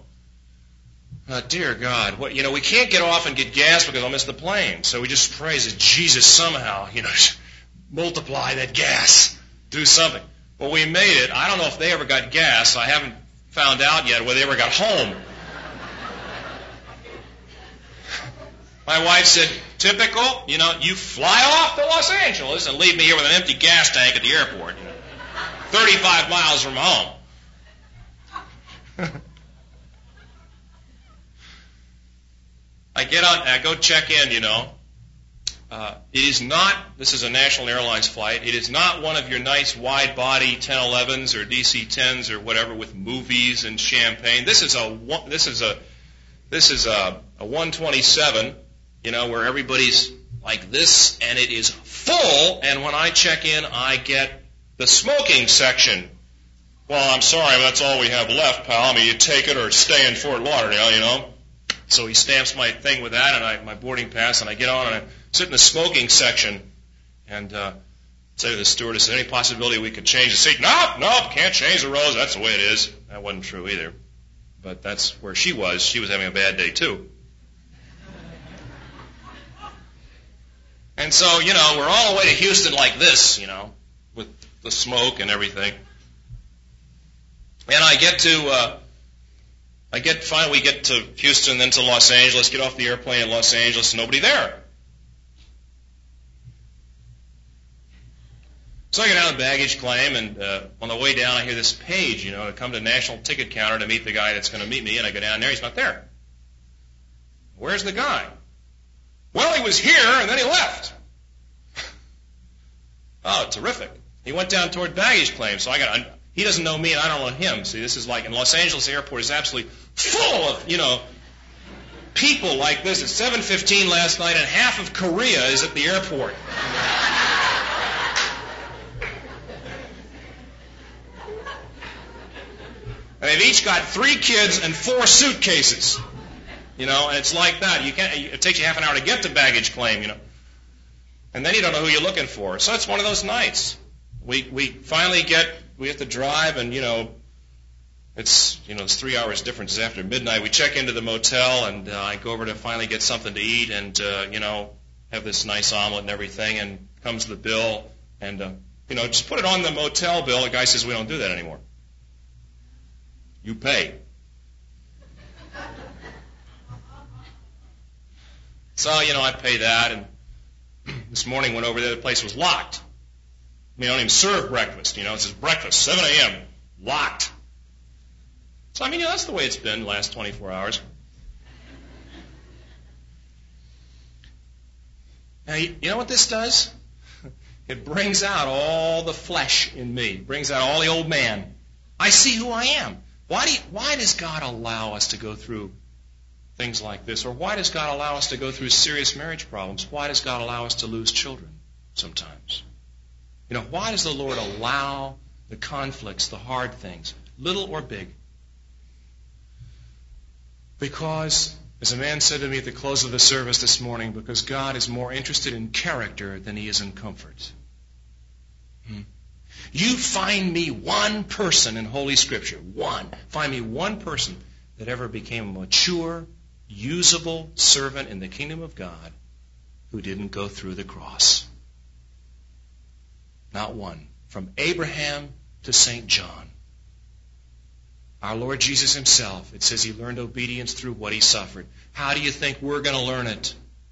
dear God, we can't get off and get gas because I'll miss the plane. So we just pray that Jesus somehow, multiply that gas, do something. Well, we made it. I don't know if they ever got gas. I haven't found out yet whether they ever got home. My wife said, typical, you fly off to Los Angeles and leave me here with an empty gas tank at the airport, 35 miles from home. I get on, I go check in, it is not, this is a National Airlines flight, it is not one of your nice wide-body 1011s or DC-10s or whatever with movies and champagne. This is a 127, where everybody's like this, and it is full, and when I check in, I get the smoking section. Well, I'm sorry, that's all we have left, pal. You take it or stay in Fort Lauderdale, So he stamps my thing with that, and my boarding pass, and I get on, and I sit in the smoking section, and say to the stewardess, is there any possibility we could change the seat? Nope, can't change the rows, that's the way it is. That wasn't true either. But that's where she was. She was having a bad day, too. And so, we're all the way to Houston like this, with the smoke and everything. And finally we get to Houston, then to Los Angeles, get off the airplane in Los Angeles, nobody there. So I get down the baggage claim, and on the way down I hear this page, to come to the national ticket counter to meet the guy that's going to meet me, and I go down there, he's not there. Where's the guy? Well, he was here, and then he left. Oh, terrific. He went down toward baggage claim, so he doesn't know me, and I don't know him. See, this is like, in Los Angeles airport is absolutely full of, people like this. It's 7:15 last night, and half of Korea is at the airport. And they've each got 3 kids and 4 suitcases. And it's like that. It takes you half an hour to get to baggage claim, And then you don't know who you're looking for. So it's one of those nights. We finally get we have to drive, and it's 3 hours difference after midnight. We check into the motel, and I go over to finally get something to eat, and have this nice omelet and everything, and comes the bill, and just put it on the motel bill. The guy says, we don't do that anymore. You pay. So, I pay that, and this morning went over there, the place was locked. I don't even serve breakfast, it says breakfast, 7 a.m., locked. So, that's the way it's been the last 24 hours. Now, you know what this does? It brings out all the flesh in me. It brings out all the old man. I see who I am. Why does God allow us to go through things like this? Or why does God allow us to go through serious marriage problems? Why does God allow us to lose children sometimes? Why does the Lord allow the conflicts, the hard things, little or big? Because, as a man said to me at the close of the service this morning, because God is more interested in character than he is in comfort. You find me one person in Holy Scripture, find me one person that ever became a mature, usable servant in the kingdom of God who didn't go through the cross. Not one. From Abraham to St. John. Our Lord Jesus himself, it says he learned obedience through what he suffered. How do you think we're going to learn it?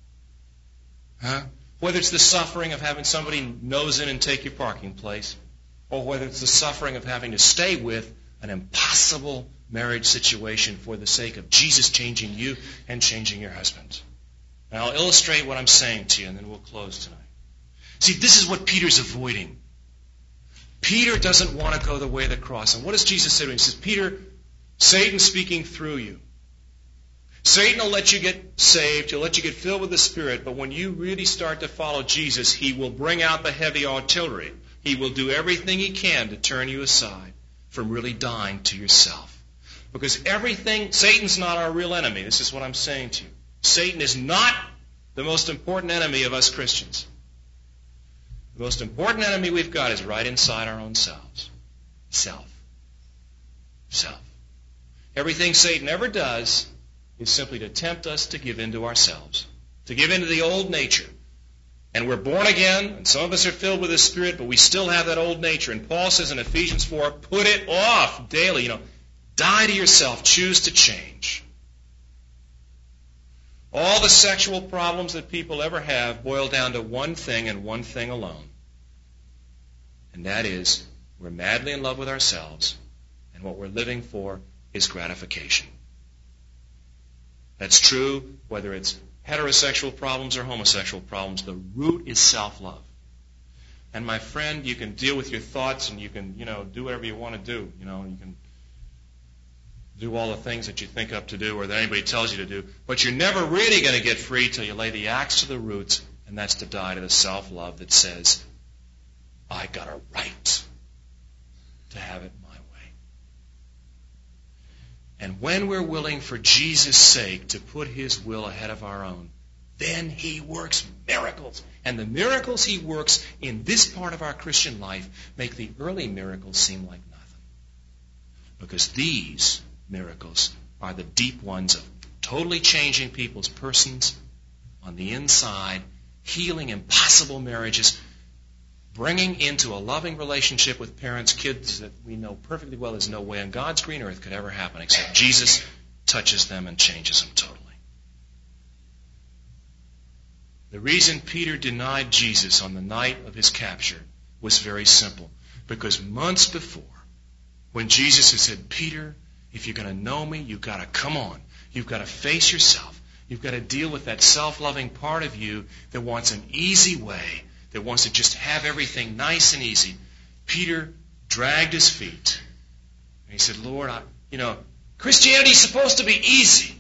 Whether it's the suffering of having somebody nose in and take your parking place, or whether it's the suffering of having to stay with an impossible marriage situation for the sake of Jesus changing you and changing your husband. And I'll illustrate what I'm saying to you, and then we'll close tonight. See, this is what Peter's avoiding. Peter doesn't want to go the way of the cross. And what does Jesus say to him? He says, Peter, Satan's speaking through you. Satan will let you get saved. He'll let you get filled with the Spirit. But when you really start to follow Jesus, he will bring out the heavy artillery. He will do everything he can to turn you aside from really dying to yourself. Because Satan's not our real enemy. This is what I'm saying to you. Satan is not the most important enemy of us Christians. The most important enemy we've got is right inside our own selves. Self. Everything Satan ever does is simply to tempt us to give in to ourselves, to give in to the old nature. And we're born again, and some of us are filled with the Spirit, but we still have that old nature. And Paul says in Ephesians 4, put it off daily. Die to yourself. Choose to change. All the sexual problems that people ever have boil down to one thing and one thing alone. And that is, we're madly in love with ourselves, and what we're living for is gratification. That's true whether it's heterosexual problems or homosexual problems. The root is self-love. And my friend, you can deal with your thoughts, and you can, do whatever you want to do. You can do all the things that you think up to do or that anybody tells you to do. But you're never really going to get free till you lay the axe to the roots, and that's to die to the self-love that says, I got a right to have it my way. And when we're willing for Jesus' sake to put his will ahead of our own, then he works miracles. And the miracles he works in this part of our Christian life make the early miracles seem like nothing. Because these miracles are the deep ones of totally changing people's persons on the inside, healing impossible marriages, bringing into a loving relationship with parents, kids that we know perfectly well there's no way on God's green earth could ever happen except Jesus touches them and changes them totally. The reason Peter denied Jesus on the night of his capture was very simple. Because months before, when Jesus had said, Peter, if you're going to know me, you've got to come on. You've got to face yourself. You've got to deal with that self-loving part of you that wants an easy way, that wants to just have everything nice and easy. Peter dragged his feet. And he said, Lord, Christianity's supposed to be easy.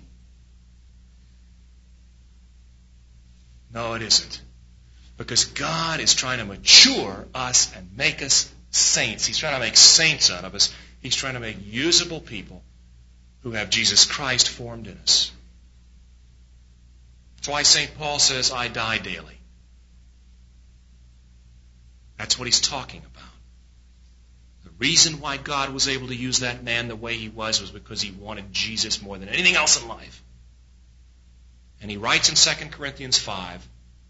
No, it isn't. Because God is trying to mature us and make us saints. He's trying to make saints out of us. He's trying to make usable people who have Jesus Christ formed in us. That's why St. Paul says, I die daily. That's what he's talking about. The reason why God was able to use that man the way he was because he wanted Jesus more than anything else in life. And he writes in 2 Corinthians 5,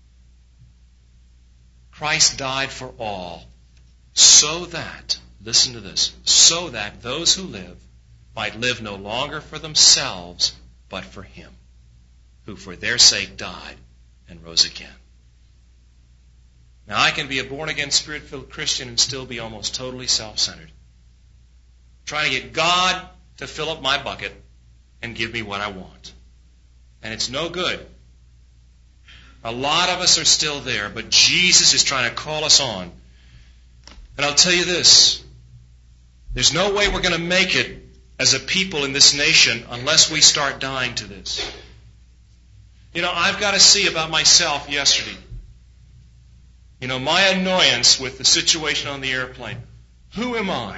Christ died for all, so that, listen to this, so that those who live might live no longer for themselves, but for him, who for their sake died and rose again. Now, I can be a born-again, Spirit-filled Christian and still be almost totally self-centered, trying to get God to fill up my bucket and give me what I want. And it's no good. A lot of us are still there, but Jesus is trying to call us on. And I'll tell you this, there's no way we're going to make it as a people in this nation unless we start dying to this. You know, I've got to see about myself yesterday. You know, my annoyance with the situation on the airplane. Who am I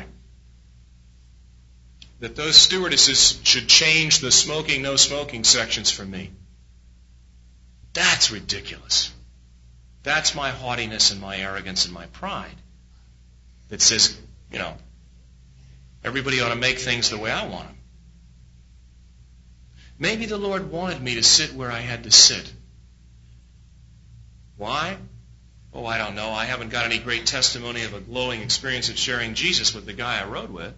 that those stewardesses should change the smoking, no smoking sections for me? That's ridiculous. That's my haughtiness and my arrogance and my pride that says, you know, everybody ought to make things the way I want them. Maybe the Lord wanted me to sit where I had to sit. Why? Oh, I don't know. I haven't got any great testimony of a glowing experience of sharing Jesus with the guy I rode with.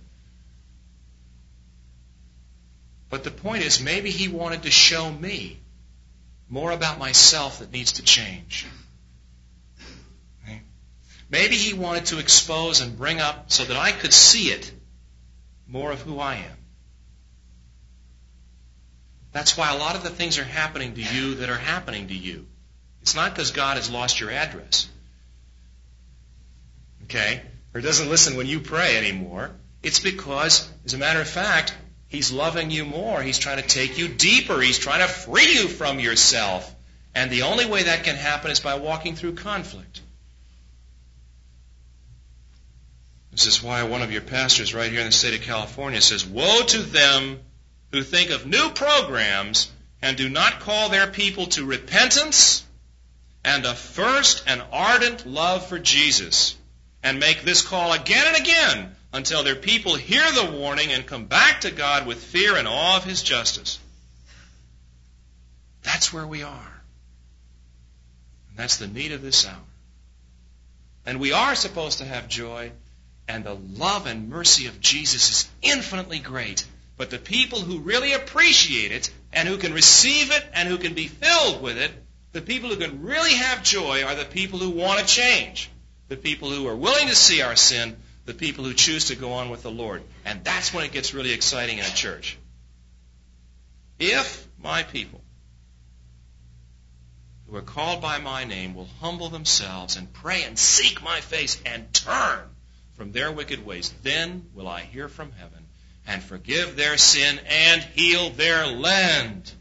But the point is, maybe he wanted to show me more about myself that needs to change. Okay? Maybe he wanted to expose and bring up so that I could see it, more of who I am. That's why a lot of the things are happening to you that are happening to you. It's not because God has lost your address. Okay? Or doesn't listen when you pray anymore. It's because, as a matter of fact, He's loving you more. He's trying to take you deeper. He's trying to free you from yourself. And the only way that can happen is by walking through conflict. This is why one of your pastors right here in the state of California says, "Woe to them who think of new programs and do not call their people to repentance and a first and ardent love for Jesus, and make this call again and again until their people hear the warning and come back to God with fear and awe of His justice." That's where we are. And that's the need of this hour. And we are supposed to have joy, and the love and mercy of Jesus is infinitely great. But the people who really appreciate it, and who can receive it, and who can be filled with it, the people who can really have joy are the people who want to change. The people who are willing to see our sin, the people who choose to go on with the Lord. And that's when it gets really exciting in a church. If my people who are called by my name will humble themselves and pray and seek my face and turn from their wicked ways, then will I hear from heaven and forgive their sin and heal their land.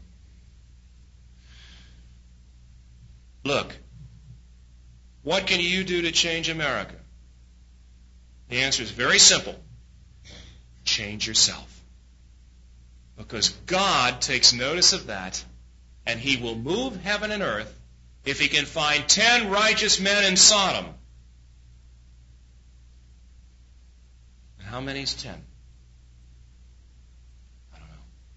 Look, what can you do to change America? The answer is very simple. Change yourself. Because God takes notice of that, and He will move heaven and earth if He can find 10 righteous men in Sodom. And how many is 10? I don't know.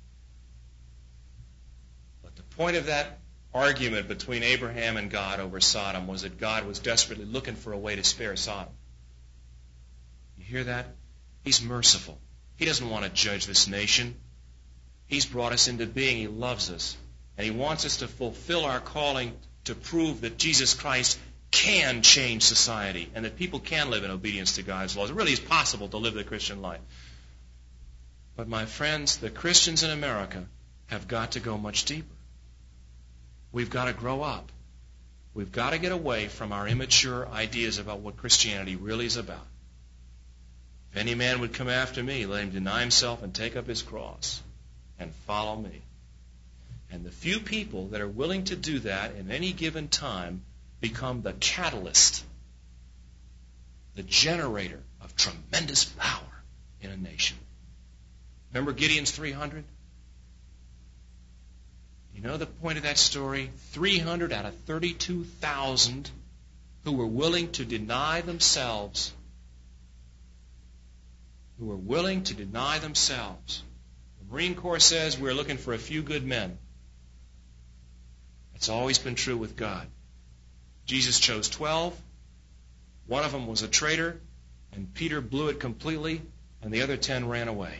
But the point of that argument between Abraham and God over Sodom was that God was desperately looking for a way to spare Sodom. You hear that? He's merciful. He doesn't want to judge this nation. He's brought us into being. He loves us. And He wants us to fulfill our calling to prove that Jesus Christ can change society and that people can live in obedience to God's laws. It really is possible to live the Christian life. But my friends, the Christians in America have got to go much deeper. We've got to grow up. We've got to get away from our immature ideas about what Christianity really is about. If any man would come after me, let him deny himself and take up his cross and follow me. And the few people that are willing to do that in any given time become the catalyst, the generator of tremendous power in a nation. Remember Gideon's 300? You know the point of that story? 300 out of 32,000 who were willing to deny themselves who are willing to deny themselves. The Marine Corps says we're looking for a few good men. It's always been true with God. Jesus chose 12. One of them was a traitor, and Peter blew it completely, and the other 10 ran away.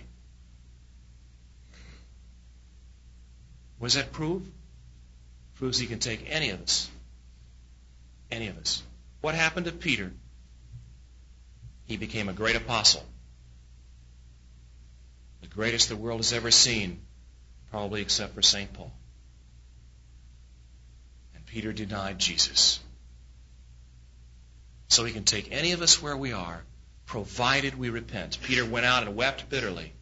What does that prove? It proves he can take any of us. Any of us. What happened to Peter? He became a great apostle. The greatest the world has ever seen, probably except for St. Paul. And Peter denied Jesus. So he can take any of us where we are, provided we repent. Peter went out and wept bitterly.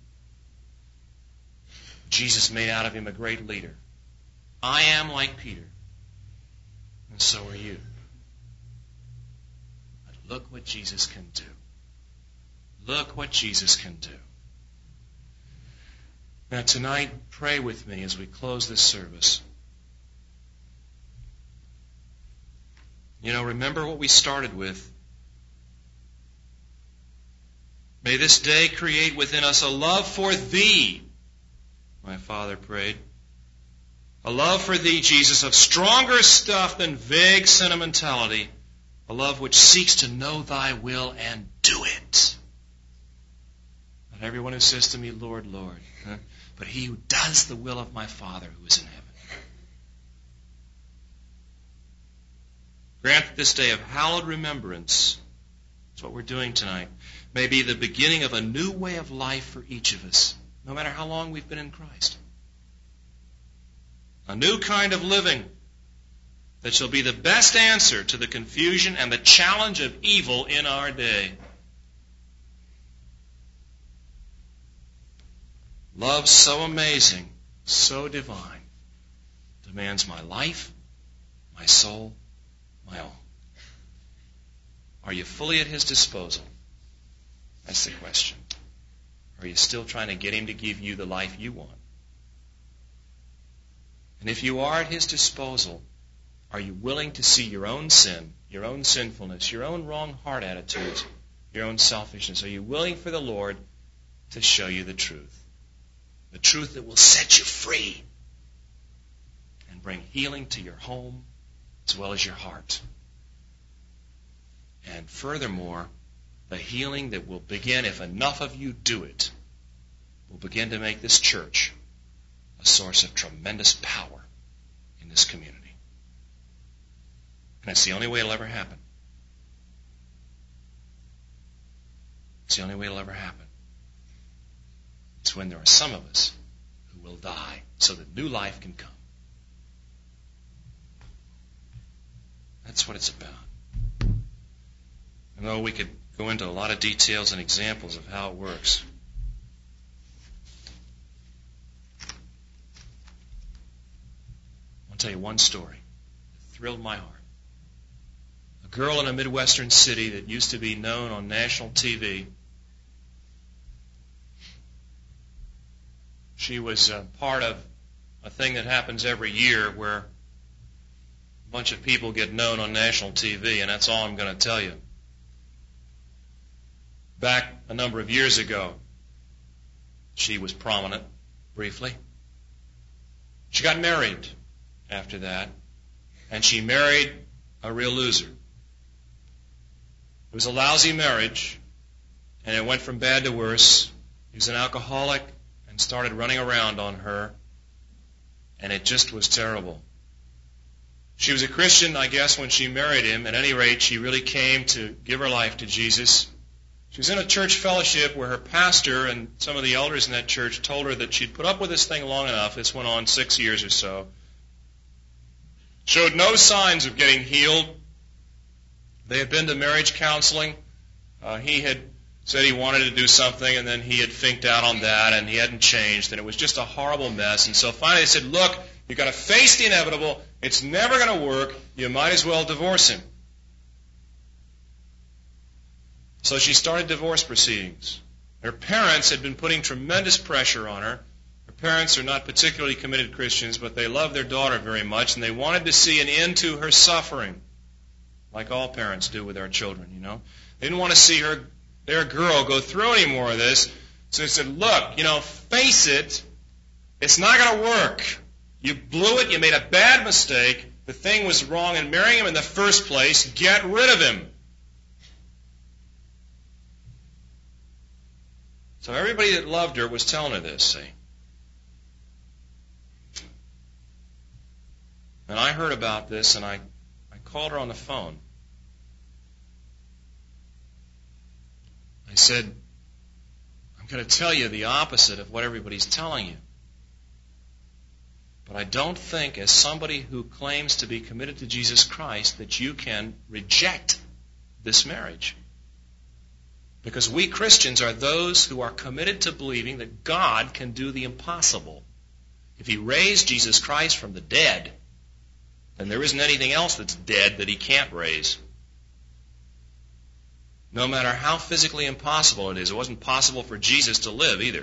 Jesus made out of him a great leader. I am like Peter, and so are you. But look what Jesus can do. Look what Jesus can do. Now tonight, pray with me as we close this service. You know, remember what we started with. May this day create within us a love for Thee, my Father prayed. A love for Thee, Jesus, of stronger stuff than vague sentimentality. A love which seeks to know Thy will and do it. Not everyone who says to me, Lord, Lord, but he who does the will of my Father who is in heaven. Grant that this day of hallowed remembrance, that's what we're doing tonight, may be the beginning of a new way of life for each of us, no matter how long we've been in Christ. A new kind of living that shall be the best answer to the confusion and the challenge of evil in our day. Love so amazing, so divine, demands my life, my soul, my all. Are you fully at His disposal? That's the question. Or are you still trying to get Him to give you the life you want? And if you are at His disposal, are you willing to see your own sin, your own sinfulness, your own wrong heart attitudes, your own selfishness? Are you willing for the Lord to show you the truth? The truth that will set you free and bring healing to your home as well as your heart. And furthermore, the healing that will begin, if enough of you do it, will begin to make this church a source of tremendous power in this community. And it's the only way it'll ever happen. It's the only way it'll ever happen. It's when there are some of us who will die so that new life can come. That's what it's about. And though we could go into a lot of details and examples of how it works, I'll tell you one story that thrilled my heart. A girl in a Midwestern city that used to be known on national TV. She was part of a thing that happens every year where a bunch of people get known on national TV, and that's all I'm going to tell you. Back a number of years ago, she was prominent, briefly. She got married after that, and she married a real loser. It was a lousy marriage, and it went from bad to worse. He was an alcoholic and started running around on her, and it just was terrible. She was a Christian, I guess, when she married him. At any rate, she really came to give her life to Jesus. She was in a church fellowship where her pastor and some of the elders in that church told her that she'd put up with this thing long enough. This went on 6 years or so. Showed no signs of getting healed. They had been to marriage counseling. He had said he wanted to do something, and then he had finked out on that, and he hadn't changed, and it was just a horrible mess. And so finally they said, look, you've got to face the inevitable. It's never going to work. You might as well divorce him. So she started divorce proceedings. Her parents had been putting tremendous pressure on her. Her parents are not particularly committed Christians, but they love their daughter very much, and they wanted to see an end to her suffering, like all parents do with our children, you know. They didn't want to see her their girl go through any more of this. So he said, look, face it, it's not going to work. You blew it, you made a bad mistake, the thing was wrong in marrying him in the first place, get rid of him. So everybody that loved her was telling her this, see. And I heard about this, and I called her on the phone. I said, I'm going to tell you the opposite of what everybody's telling you. But I don't think, as somebody who claims to be committed to Jesus Christ, that you can reject this marriage. Because we Christians are those who are committed to believing that God can do the impossible. If He raised Jesus Christ from the dead, then there isn't anything else that's dead that He can't raise. No matter how physically impossible it is. It wasn't possible for Jesus to live either.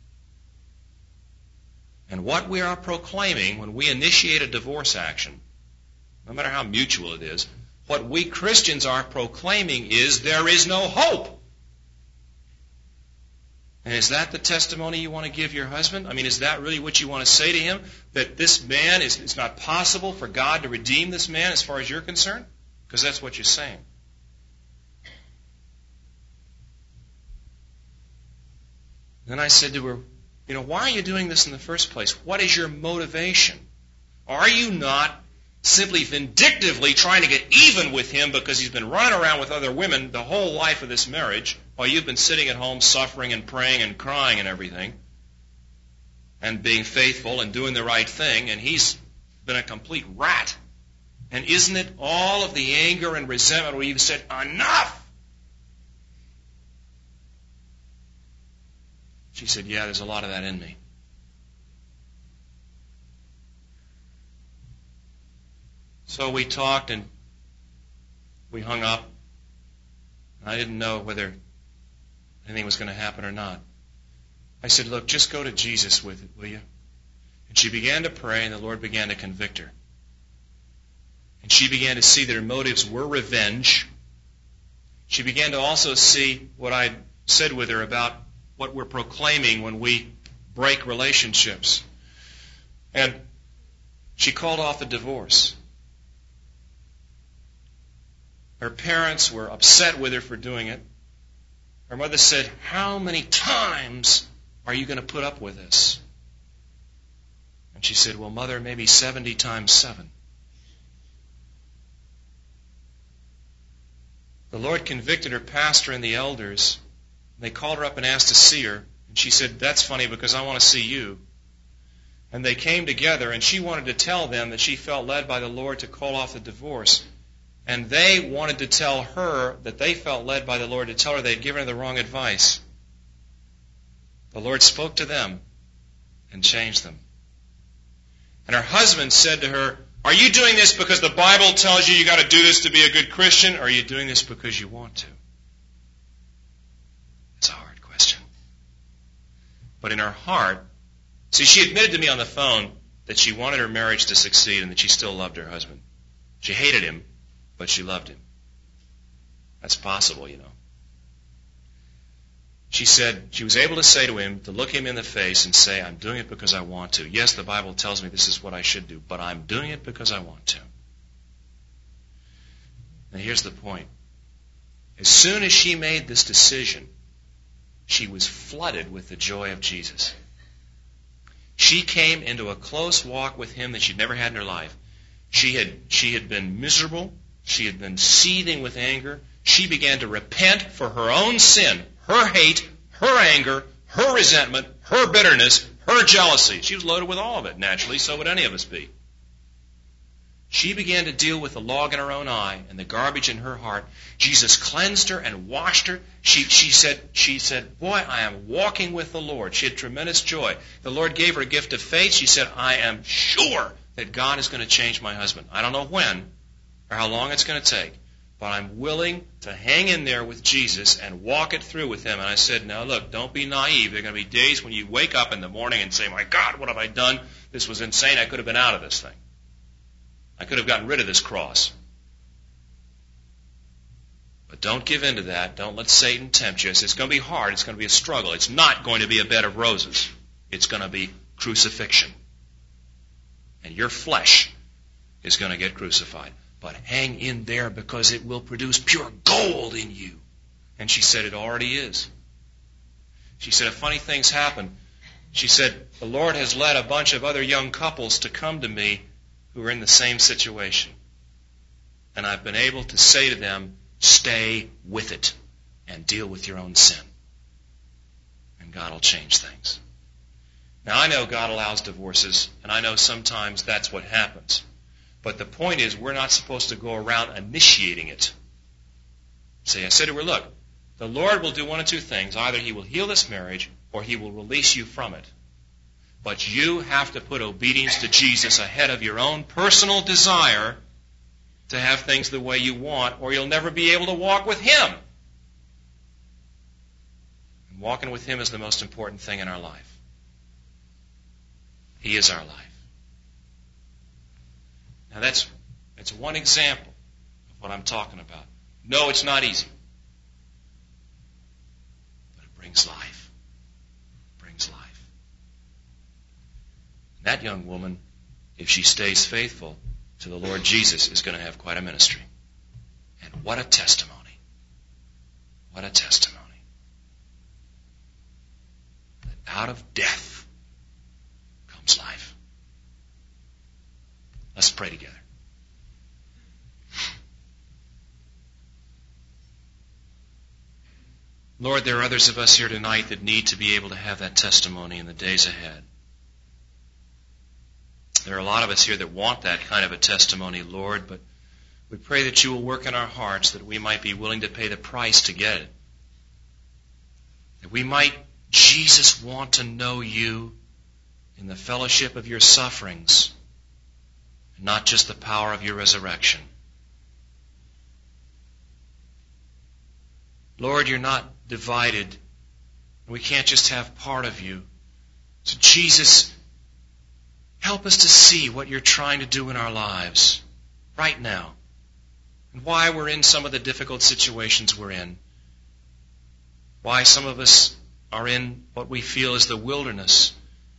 And what we are proclaiming when we initiate a divorce action, no matter how mutual it is, what we Christians are proclaiming is there is no hope. And is that the testimony you want to give your husband? I mean, is that really what you want to say to him? That this man, it's not possible for God to redeem this man as far as you're concerned? Because that's what you're saying. Then I said to her, why are you doing this in the first place? What is your motivation? Are you not simply vindictively trying to get even with him because he's been running around with other women the whole life of this marriage while you've been sitting at home suffering and praying and crying and everything and being faithful and doing the right thing, and he's been a complete rat? And isn't it all of the anger and resentment where you've said, enough? She said, yeah, there's a lot of that in me. So we talked and we hung up. I didn't know whether anything was going to happen or not. I said, look, just go to Jesus with it, will you? And she began to pray, and the Lord began to convict her. And she began to see that her motives were revenge. She began to also see what I said with her about what we're proclaiming when we break relationships. And she called off the divorce. Her parents were upset with her for doing it. Her mother said, how many times are you going to put up with this? And she said, well, Mother, maybe 70 times 7. The Lord convicted her pastor and the elders. They called her up and asked to see her. And she said, that's funny because I want to see you. And they came together, and she wanted to tell them that she felt led by the Lord to call off the divorce. And they wanted to tell her that they felt led by the Lord to tell her they'd given her the wrong advice. The Lord spoke to them and changed them. And her husband said to her, are you doing this because the Bible tells you got to do this to be a good Christian, or are you doing this because you want to? It's a hard question. But in her heart, see, she admitted to me on the phone that she wanted her marriage to succeed and that she still loved her husband. She hated him, but she loved him. That's possible, She said she was able to say to him, to look him in the face and say, I'm doing it because I want to. Yes, the Bible tells me this is what I should do, but I'm doing it because I want to. Now here's the point. As soon as she made this decision, she was flooded with the joy of Jesus. She came into a close walk with him that she'd never had in her life. She had been miserable. She had been seething with anger. She began to repent for her own sin, her hate, her anger, her resentment, her bitterness, her jealousy. She was loaded with all of it, naturally. So would any of us be. She began to deal with the log in her own eye and the garbage in her heart. Jesus cleansed her and washed her. She said, boy, I am walking with the Lord. She had tremendous joy. The Lord gave her a gift of faith. She said, I am sure that God is going to change my husband. I don't know when or how long it's going to take, but I'm willing to hang in there with Jesus and walk it through with him. And I said, now look, don't be naive. There are going to be days when you wake up in the morning and say, my God, what have I done? This was insane. I could have been out of this thing. I could have gotten rid of this cross. But But don't give in to that. Don't let Satan tempt you. It's going to be hard. It's going to be a struggle. It's not going to be a bed of roses. It's going to be crucifixion. And your flesh is going to get crucified. But hang in there because it will produce pure gold in you. And she said it already is. She said, if funny things happen, she said, the Lord has led a bunch of other young couples to come to me who are in the same situation. And I've been able to say to them, stay with it and deal with your own sin. And God will change things. Now, I know God allows divorces, and I know sometimes that's what happens. But the point is, we're not supposed to go around initiating it. See, I said to her, look, the Lord will do one of two things. Either He will heal this marriage, or He will release you from it. But you have to put obedience to Jesus ahead of your own personal desire to have things the way you want, or you'll never be able to walk with Him. And walking with Him is the most important thing in our life. He is our life. Now that's one example of what I'm talking about. No, it's not easy. But it brings life. It brings life. And that young woman, if she stays faithful to the Lord Jesus, is going to have quite a ministry. And what a testimony. What a testimony. That out of death comes life. Let's pray together. Lord, there are others of us here tonight that need to be able to have that testimony in the days ahead. There are a lot of us here that want that kind of a testimony, Lord, but we pray that you will work in our hearts that we might be willing to pay the price to get it. That we might, Jesus, want to know you in the fellowship of your sufferings, and not just the power of your resurrection. Lord, you're not divided. We can't just have part of you. So Jesus, help us to see what you're trying to do in our lives right now, and why we're in some of the difficult situations we're in. Why some of us are in what we feel is the wilderness,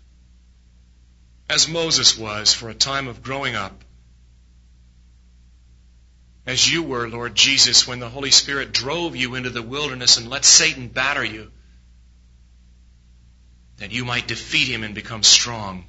as Moses was for a time of growing up. As you were, Lord Jesus, when the Holy Spirit drove you into the wilderness and let Satan batter you, that you might defeat him and become strong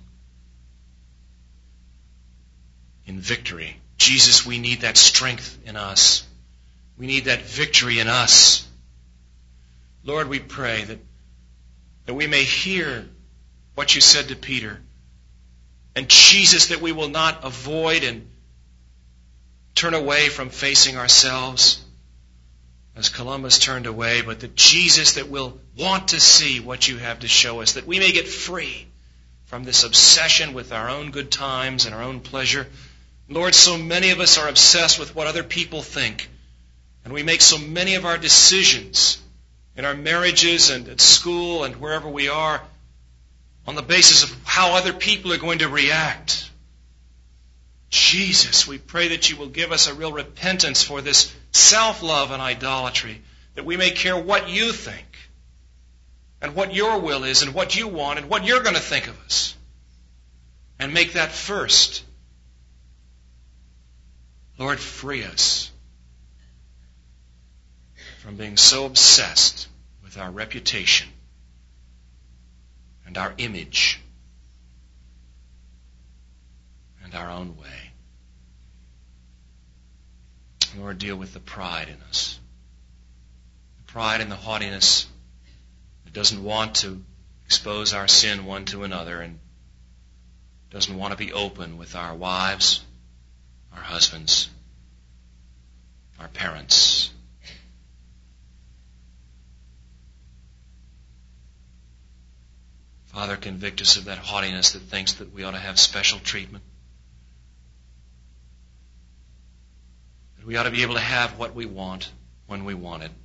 in victory. Jesus, we need that strength in us. We need that victory in us. Lord, we pray that we may hear what you said to Peter. And Jesus, that we will not avoid and turn away from facing ourselves as Columbus turned away, but that Jesus, that we'll want to see what you have to show us, that we may get free from this obsession with our own good times and our own pleasure. Lord, so many of us are obsessed with what other people think, and we make so many of our decisions in our marriages and at school and wherever we are on the basis of how other people are going to react. Jesus, we pray that you will give us a real repentance for this self-love and idolatry, that we may care what you think and what your will is and what you want and what you're going to think of us, and make that first. Lord, free us from being so obsessed with our reputation and our image and our own way. Lord, deal with the pride in us. The pride and the haughtiness that doesn't want to expose our sin one to another and doesn't want to be open with our wives, our husbands, our parents. Father, convict us of that haughtiness that thinks that we ought to have special treatment. That we ought to be able to have what we want when we want it.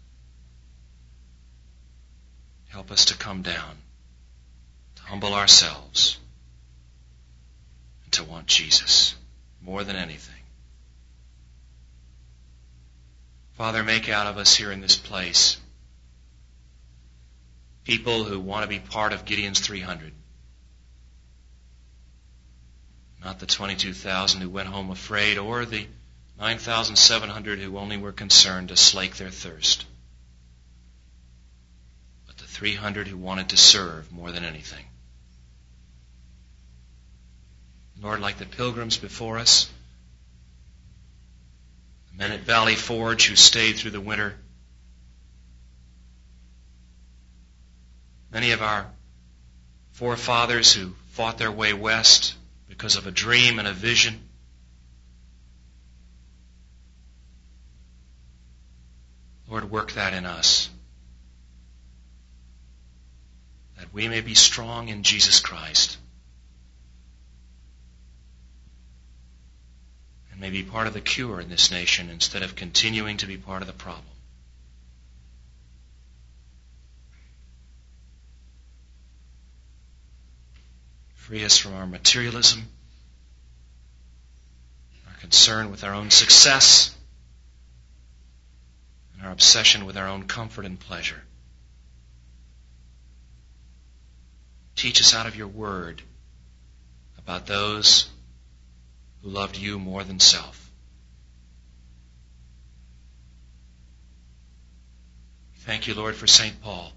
Help us to come down, to humble ourselves, and to want Jesus more than anything. Father, make out of us here in this place people who want to be part of Gideon's 300. Not the 22,000 who went home afraid, or the 9,700 who only were concerned to slake their thirst. But the 300 who wanted to serve more than anything. Lord, like the pilgrims before us, the men at Valley Forge who stayed through the winter, many of our forefathers who fought their way west because of a dream and a vision, Lord, work that in us, that we may be strong in Jesus Christ and may be part of the cure in this nation instead of continuing to be part of the problem. Free us from our materialism, our concern with our own success, and our obsession with our own comfort and pleasure. Teach us out of your word about those who loved you more than self. Thank you, Lord, for St. Paul,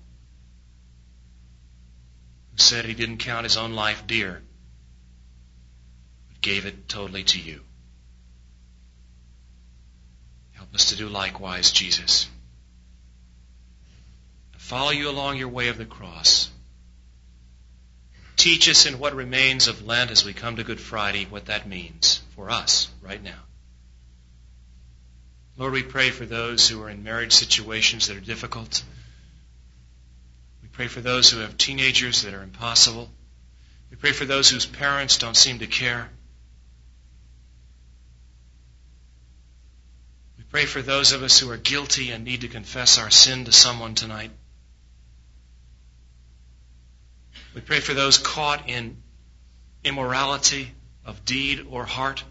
who said he didn't count his own life dear, but gave it totally to you. Help us to do likewise, Jesus. To follow you along your way of the cross. Teach us in what remains of Lent as we come to Good Friday what that means for us right now. Lord, we pray for those who are in marriage situations that are difficult. We pray for those who have teenagers that are impossible. We pray for those whose parents don't seem to care. We pray for those of us who are guilty and need to confess our sin to someone tonight. We pray for those caught in immorality of deed or heart.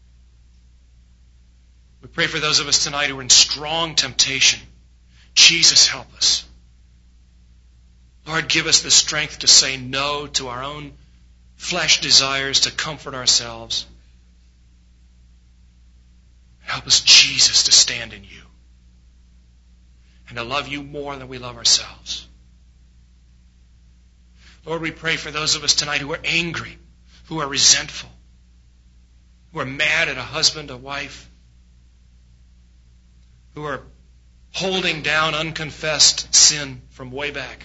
We pray for those of us tonight who are in strong temptation. Jesus, help us. Lord, give us the strength to say no to our own flesh desires, to comfort ourselves. Help us, Jesus, to stand in you and to love you more than we love ourselves. Lord, we pray for those of us tonight who are angry, who are resentful, who are mad at a husband, a wife, who are holding down unconfessed sin from way back.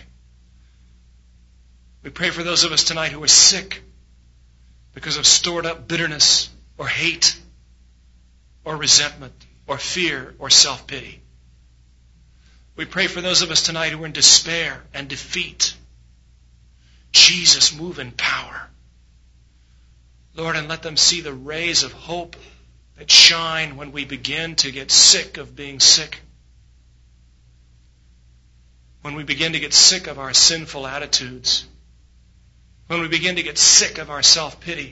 We pray for those of us tonight who are sick because of stored up bitterness or hate or resentment or fear or self-pity. We pray for those of us tonight who are in despair and defeat. Jesus, move in power. Lord, and let them see the rays of hope that shine when we begin to get sick of being sick. When we begin to get sick of our sinful attitudes. When we begin to get sick of our self-pity.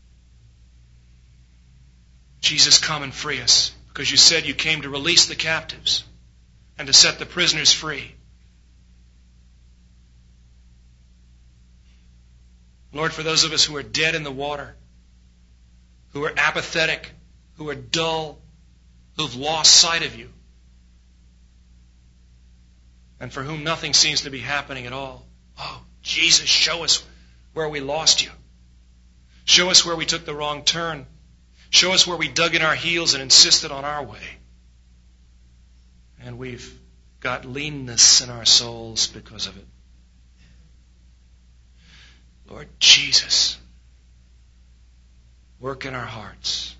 Jesus, come and free us, because you said you came to release the captives and to set the prisoners free. Lord, for those of us who are dead in the water, who are apathetic, who are dull, who've lost sight of you, and for whom nothing seems to be happening at all. Oh, Jesus, show us where we lost you. Show us where we took the wrong turn. Show us where we dug in our heels and insisted on our way. And we've got leanness in our souls because of it. Lord Jesus, work in our hearts.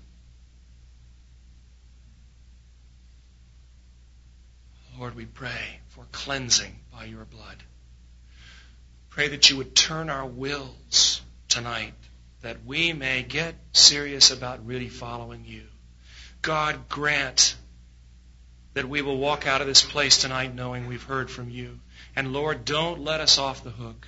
Lord, we pray for cleansing by your blood. Pray that you would turn our wills tonight, that we may get serious about really following you. God, grant that we will walk out of this place tonight knowing we've heard from you. And Lord, don't let us off the hook.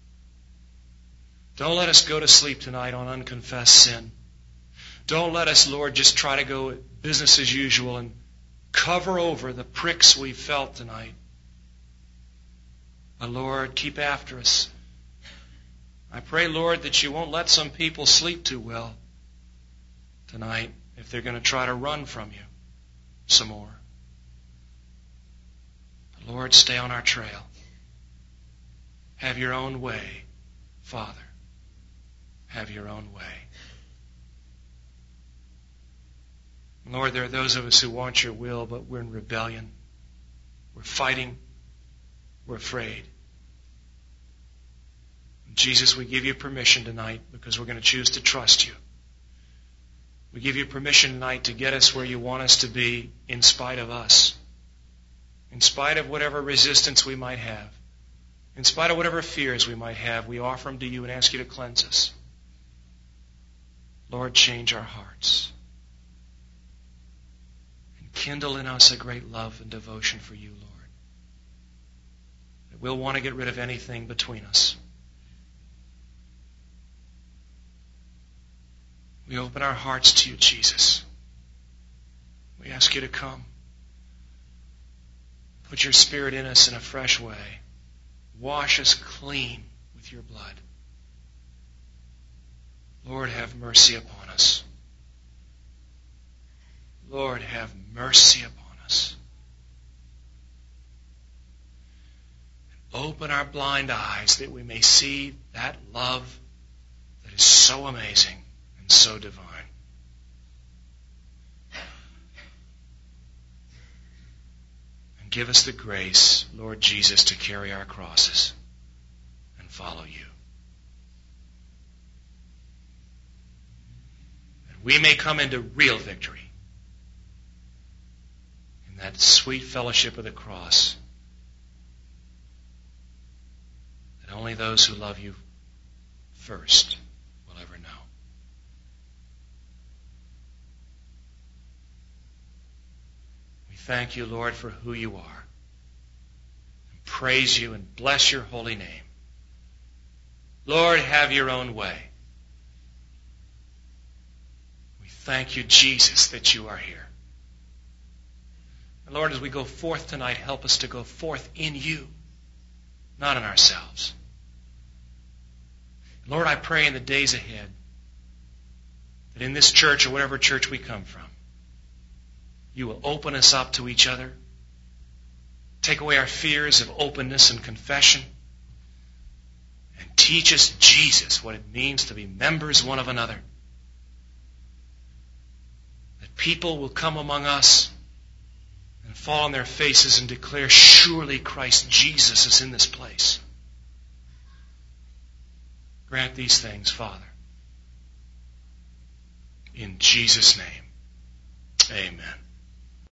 Don't let us go to sleep tonight on unconfessed sin. Don't let us, Lord, just try to go business as usual and Cover over the pricks we felt tonight. But Lord, keep after us. I pray, Lord, that you won't let some people sleep too well tonight if they're going to try to run from you some more. But Lord, stay on our trail. Have your own way, Father. Have your own way. Lord, there are those of us who want your will, but we're in rebellion. We're fighting. We're afraid. Jesus, we give you permission tonight because we're going to choose to trust you. We give you permission tonight to get us where you want us to be in spite of us. In spite of whatever resistance we might have. In spite of whatever fears we might have, we offer them to you and ask you to cleanse us. Lord, change our hearts. And kindle in us a great love and devotion for you, Lord. That we'll want to get rid of anything between us. We open our hearts to you, Jesus. We ask you to come. Put your Spirit in us in a fresh way. Wash us clean with your blood. Lord, have mercy upon us. Lord, have mercy upon us. Open our blind eyes that we may see that love that is so amazing and so divine. And give us the grace, Lord Jesus, to carry our crosses and follow you. That we may come into real victory in that sweet fellowship of the cross that only those who love you first will ever know. Thank you, Lord, for who you are. And praise you and bless your holy name. Lord, have your own way. We thank you, Jesus, that you are here. And Lord, as we go forth tonight, help us to go forth in you, not in ourselves. Lord, I pray in the days ahead that in this church or whatever church we come from, you will open us up to each other. Take away our fears of openness and confession. And teach us, Jesus, what it means to be members one of another. That people will come among us and fall on their faces and declare, surely Christ Jesus is in this place. Grant these things, Father. In Jesus' name, amen.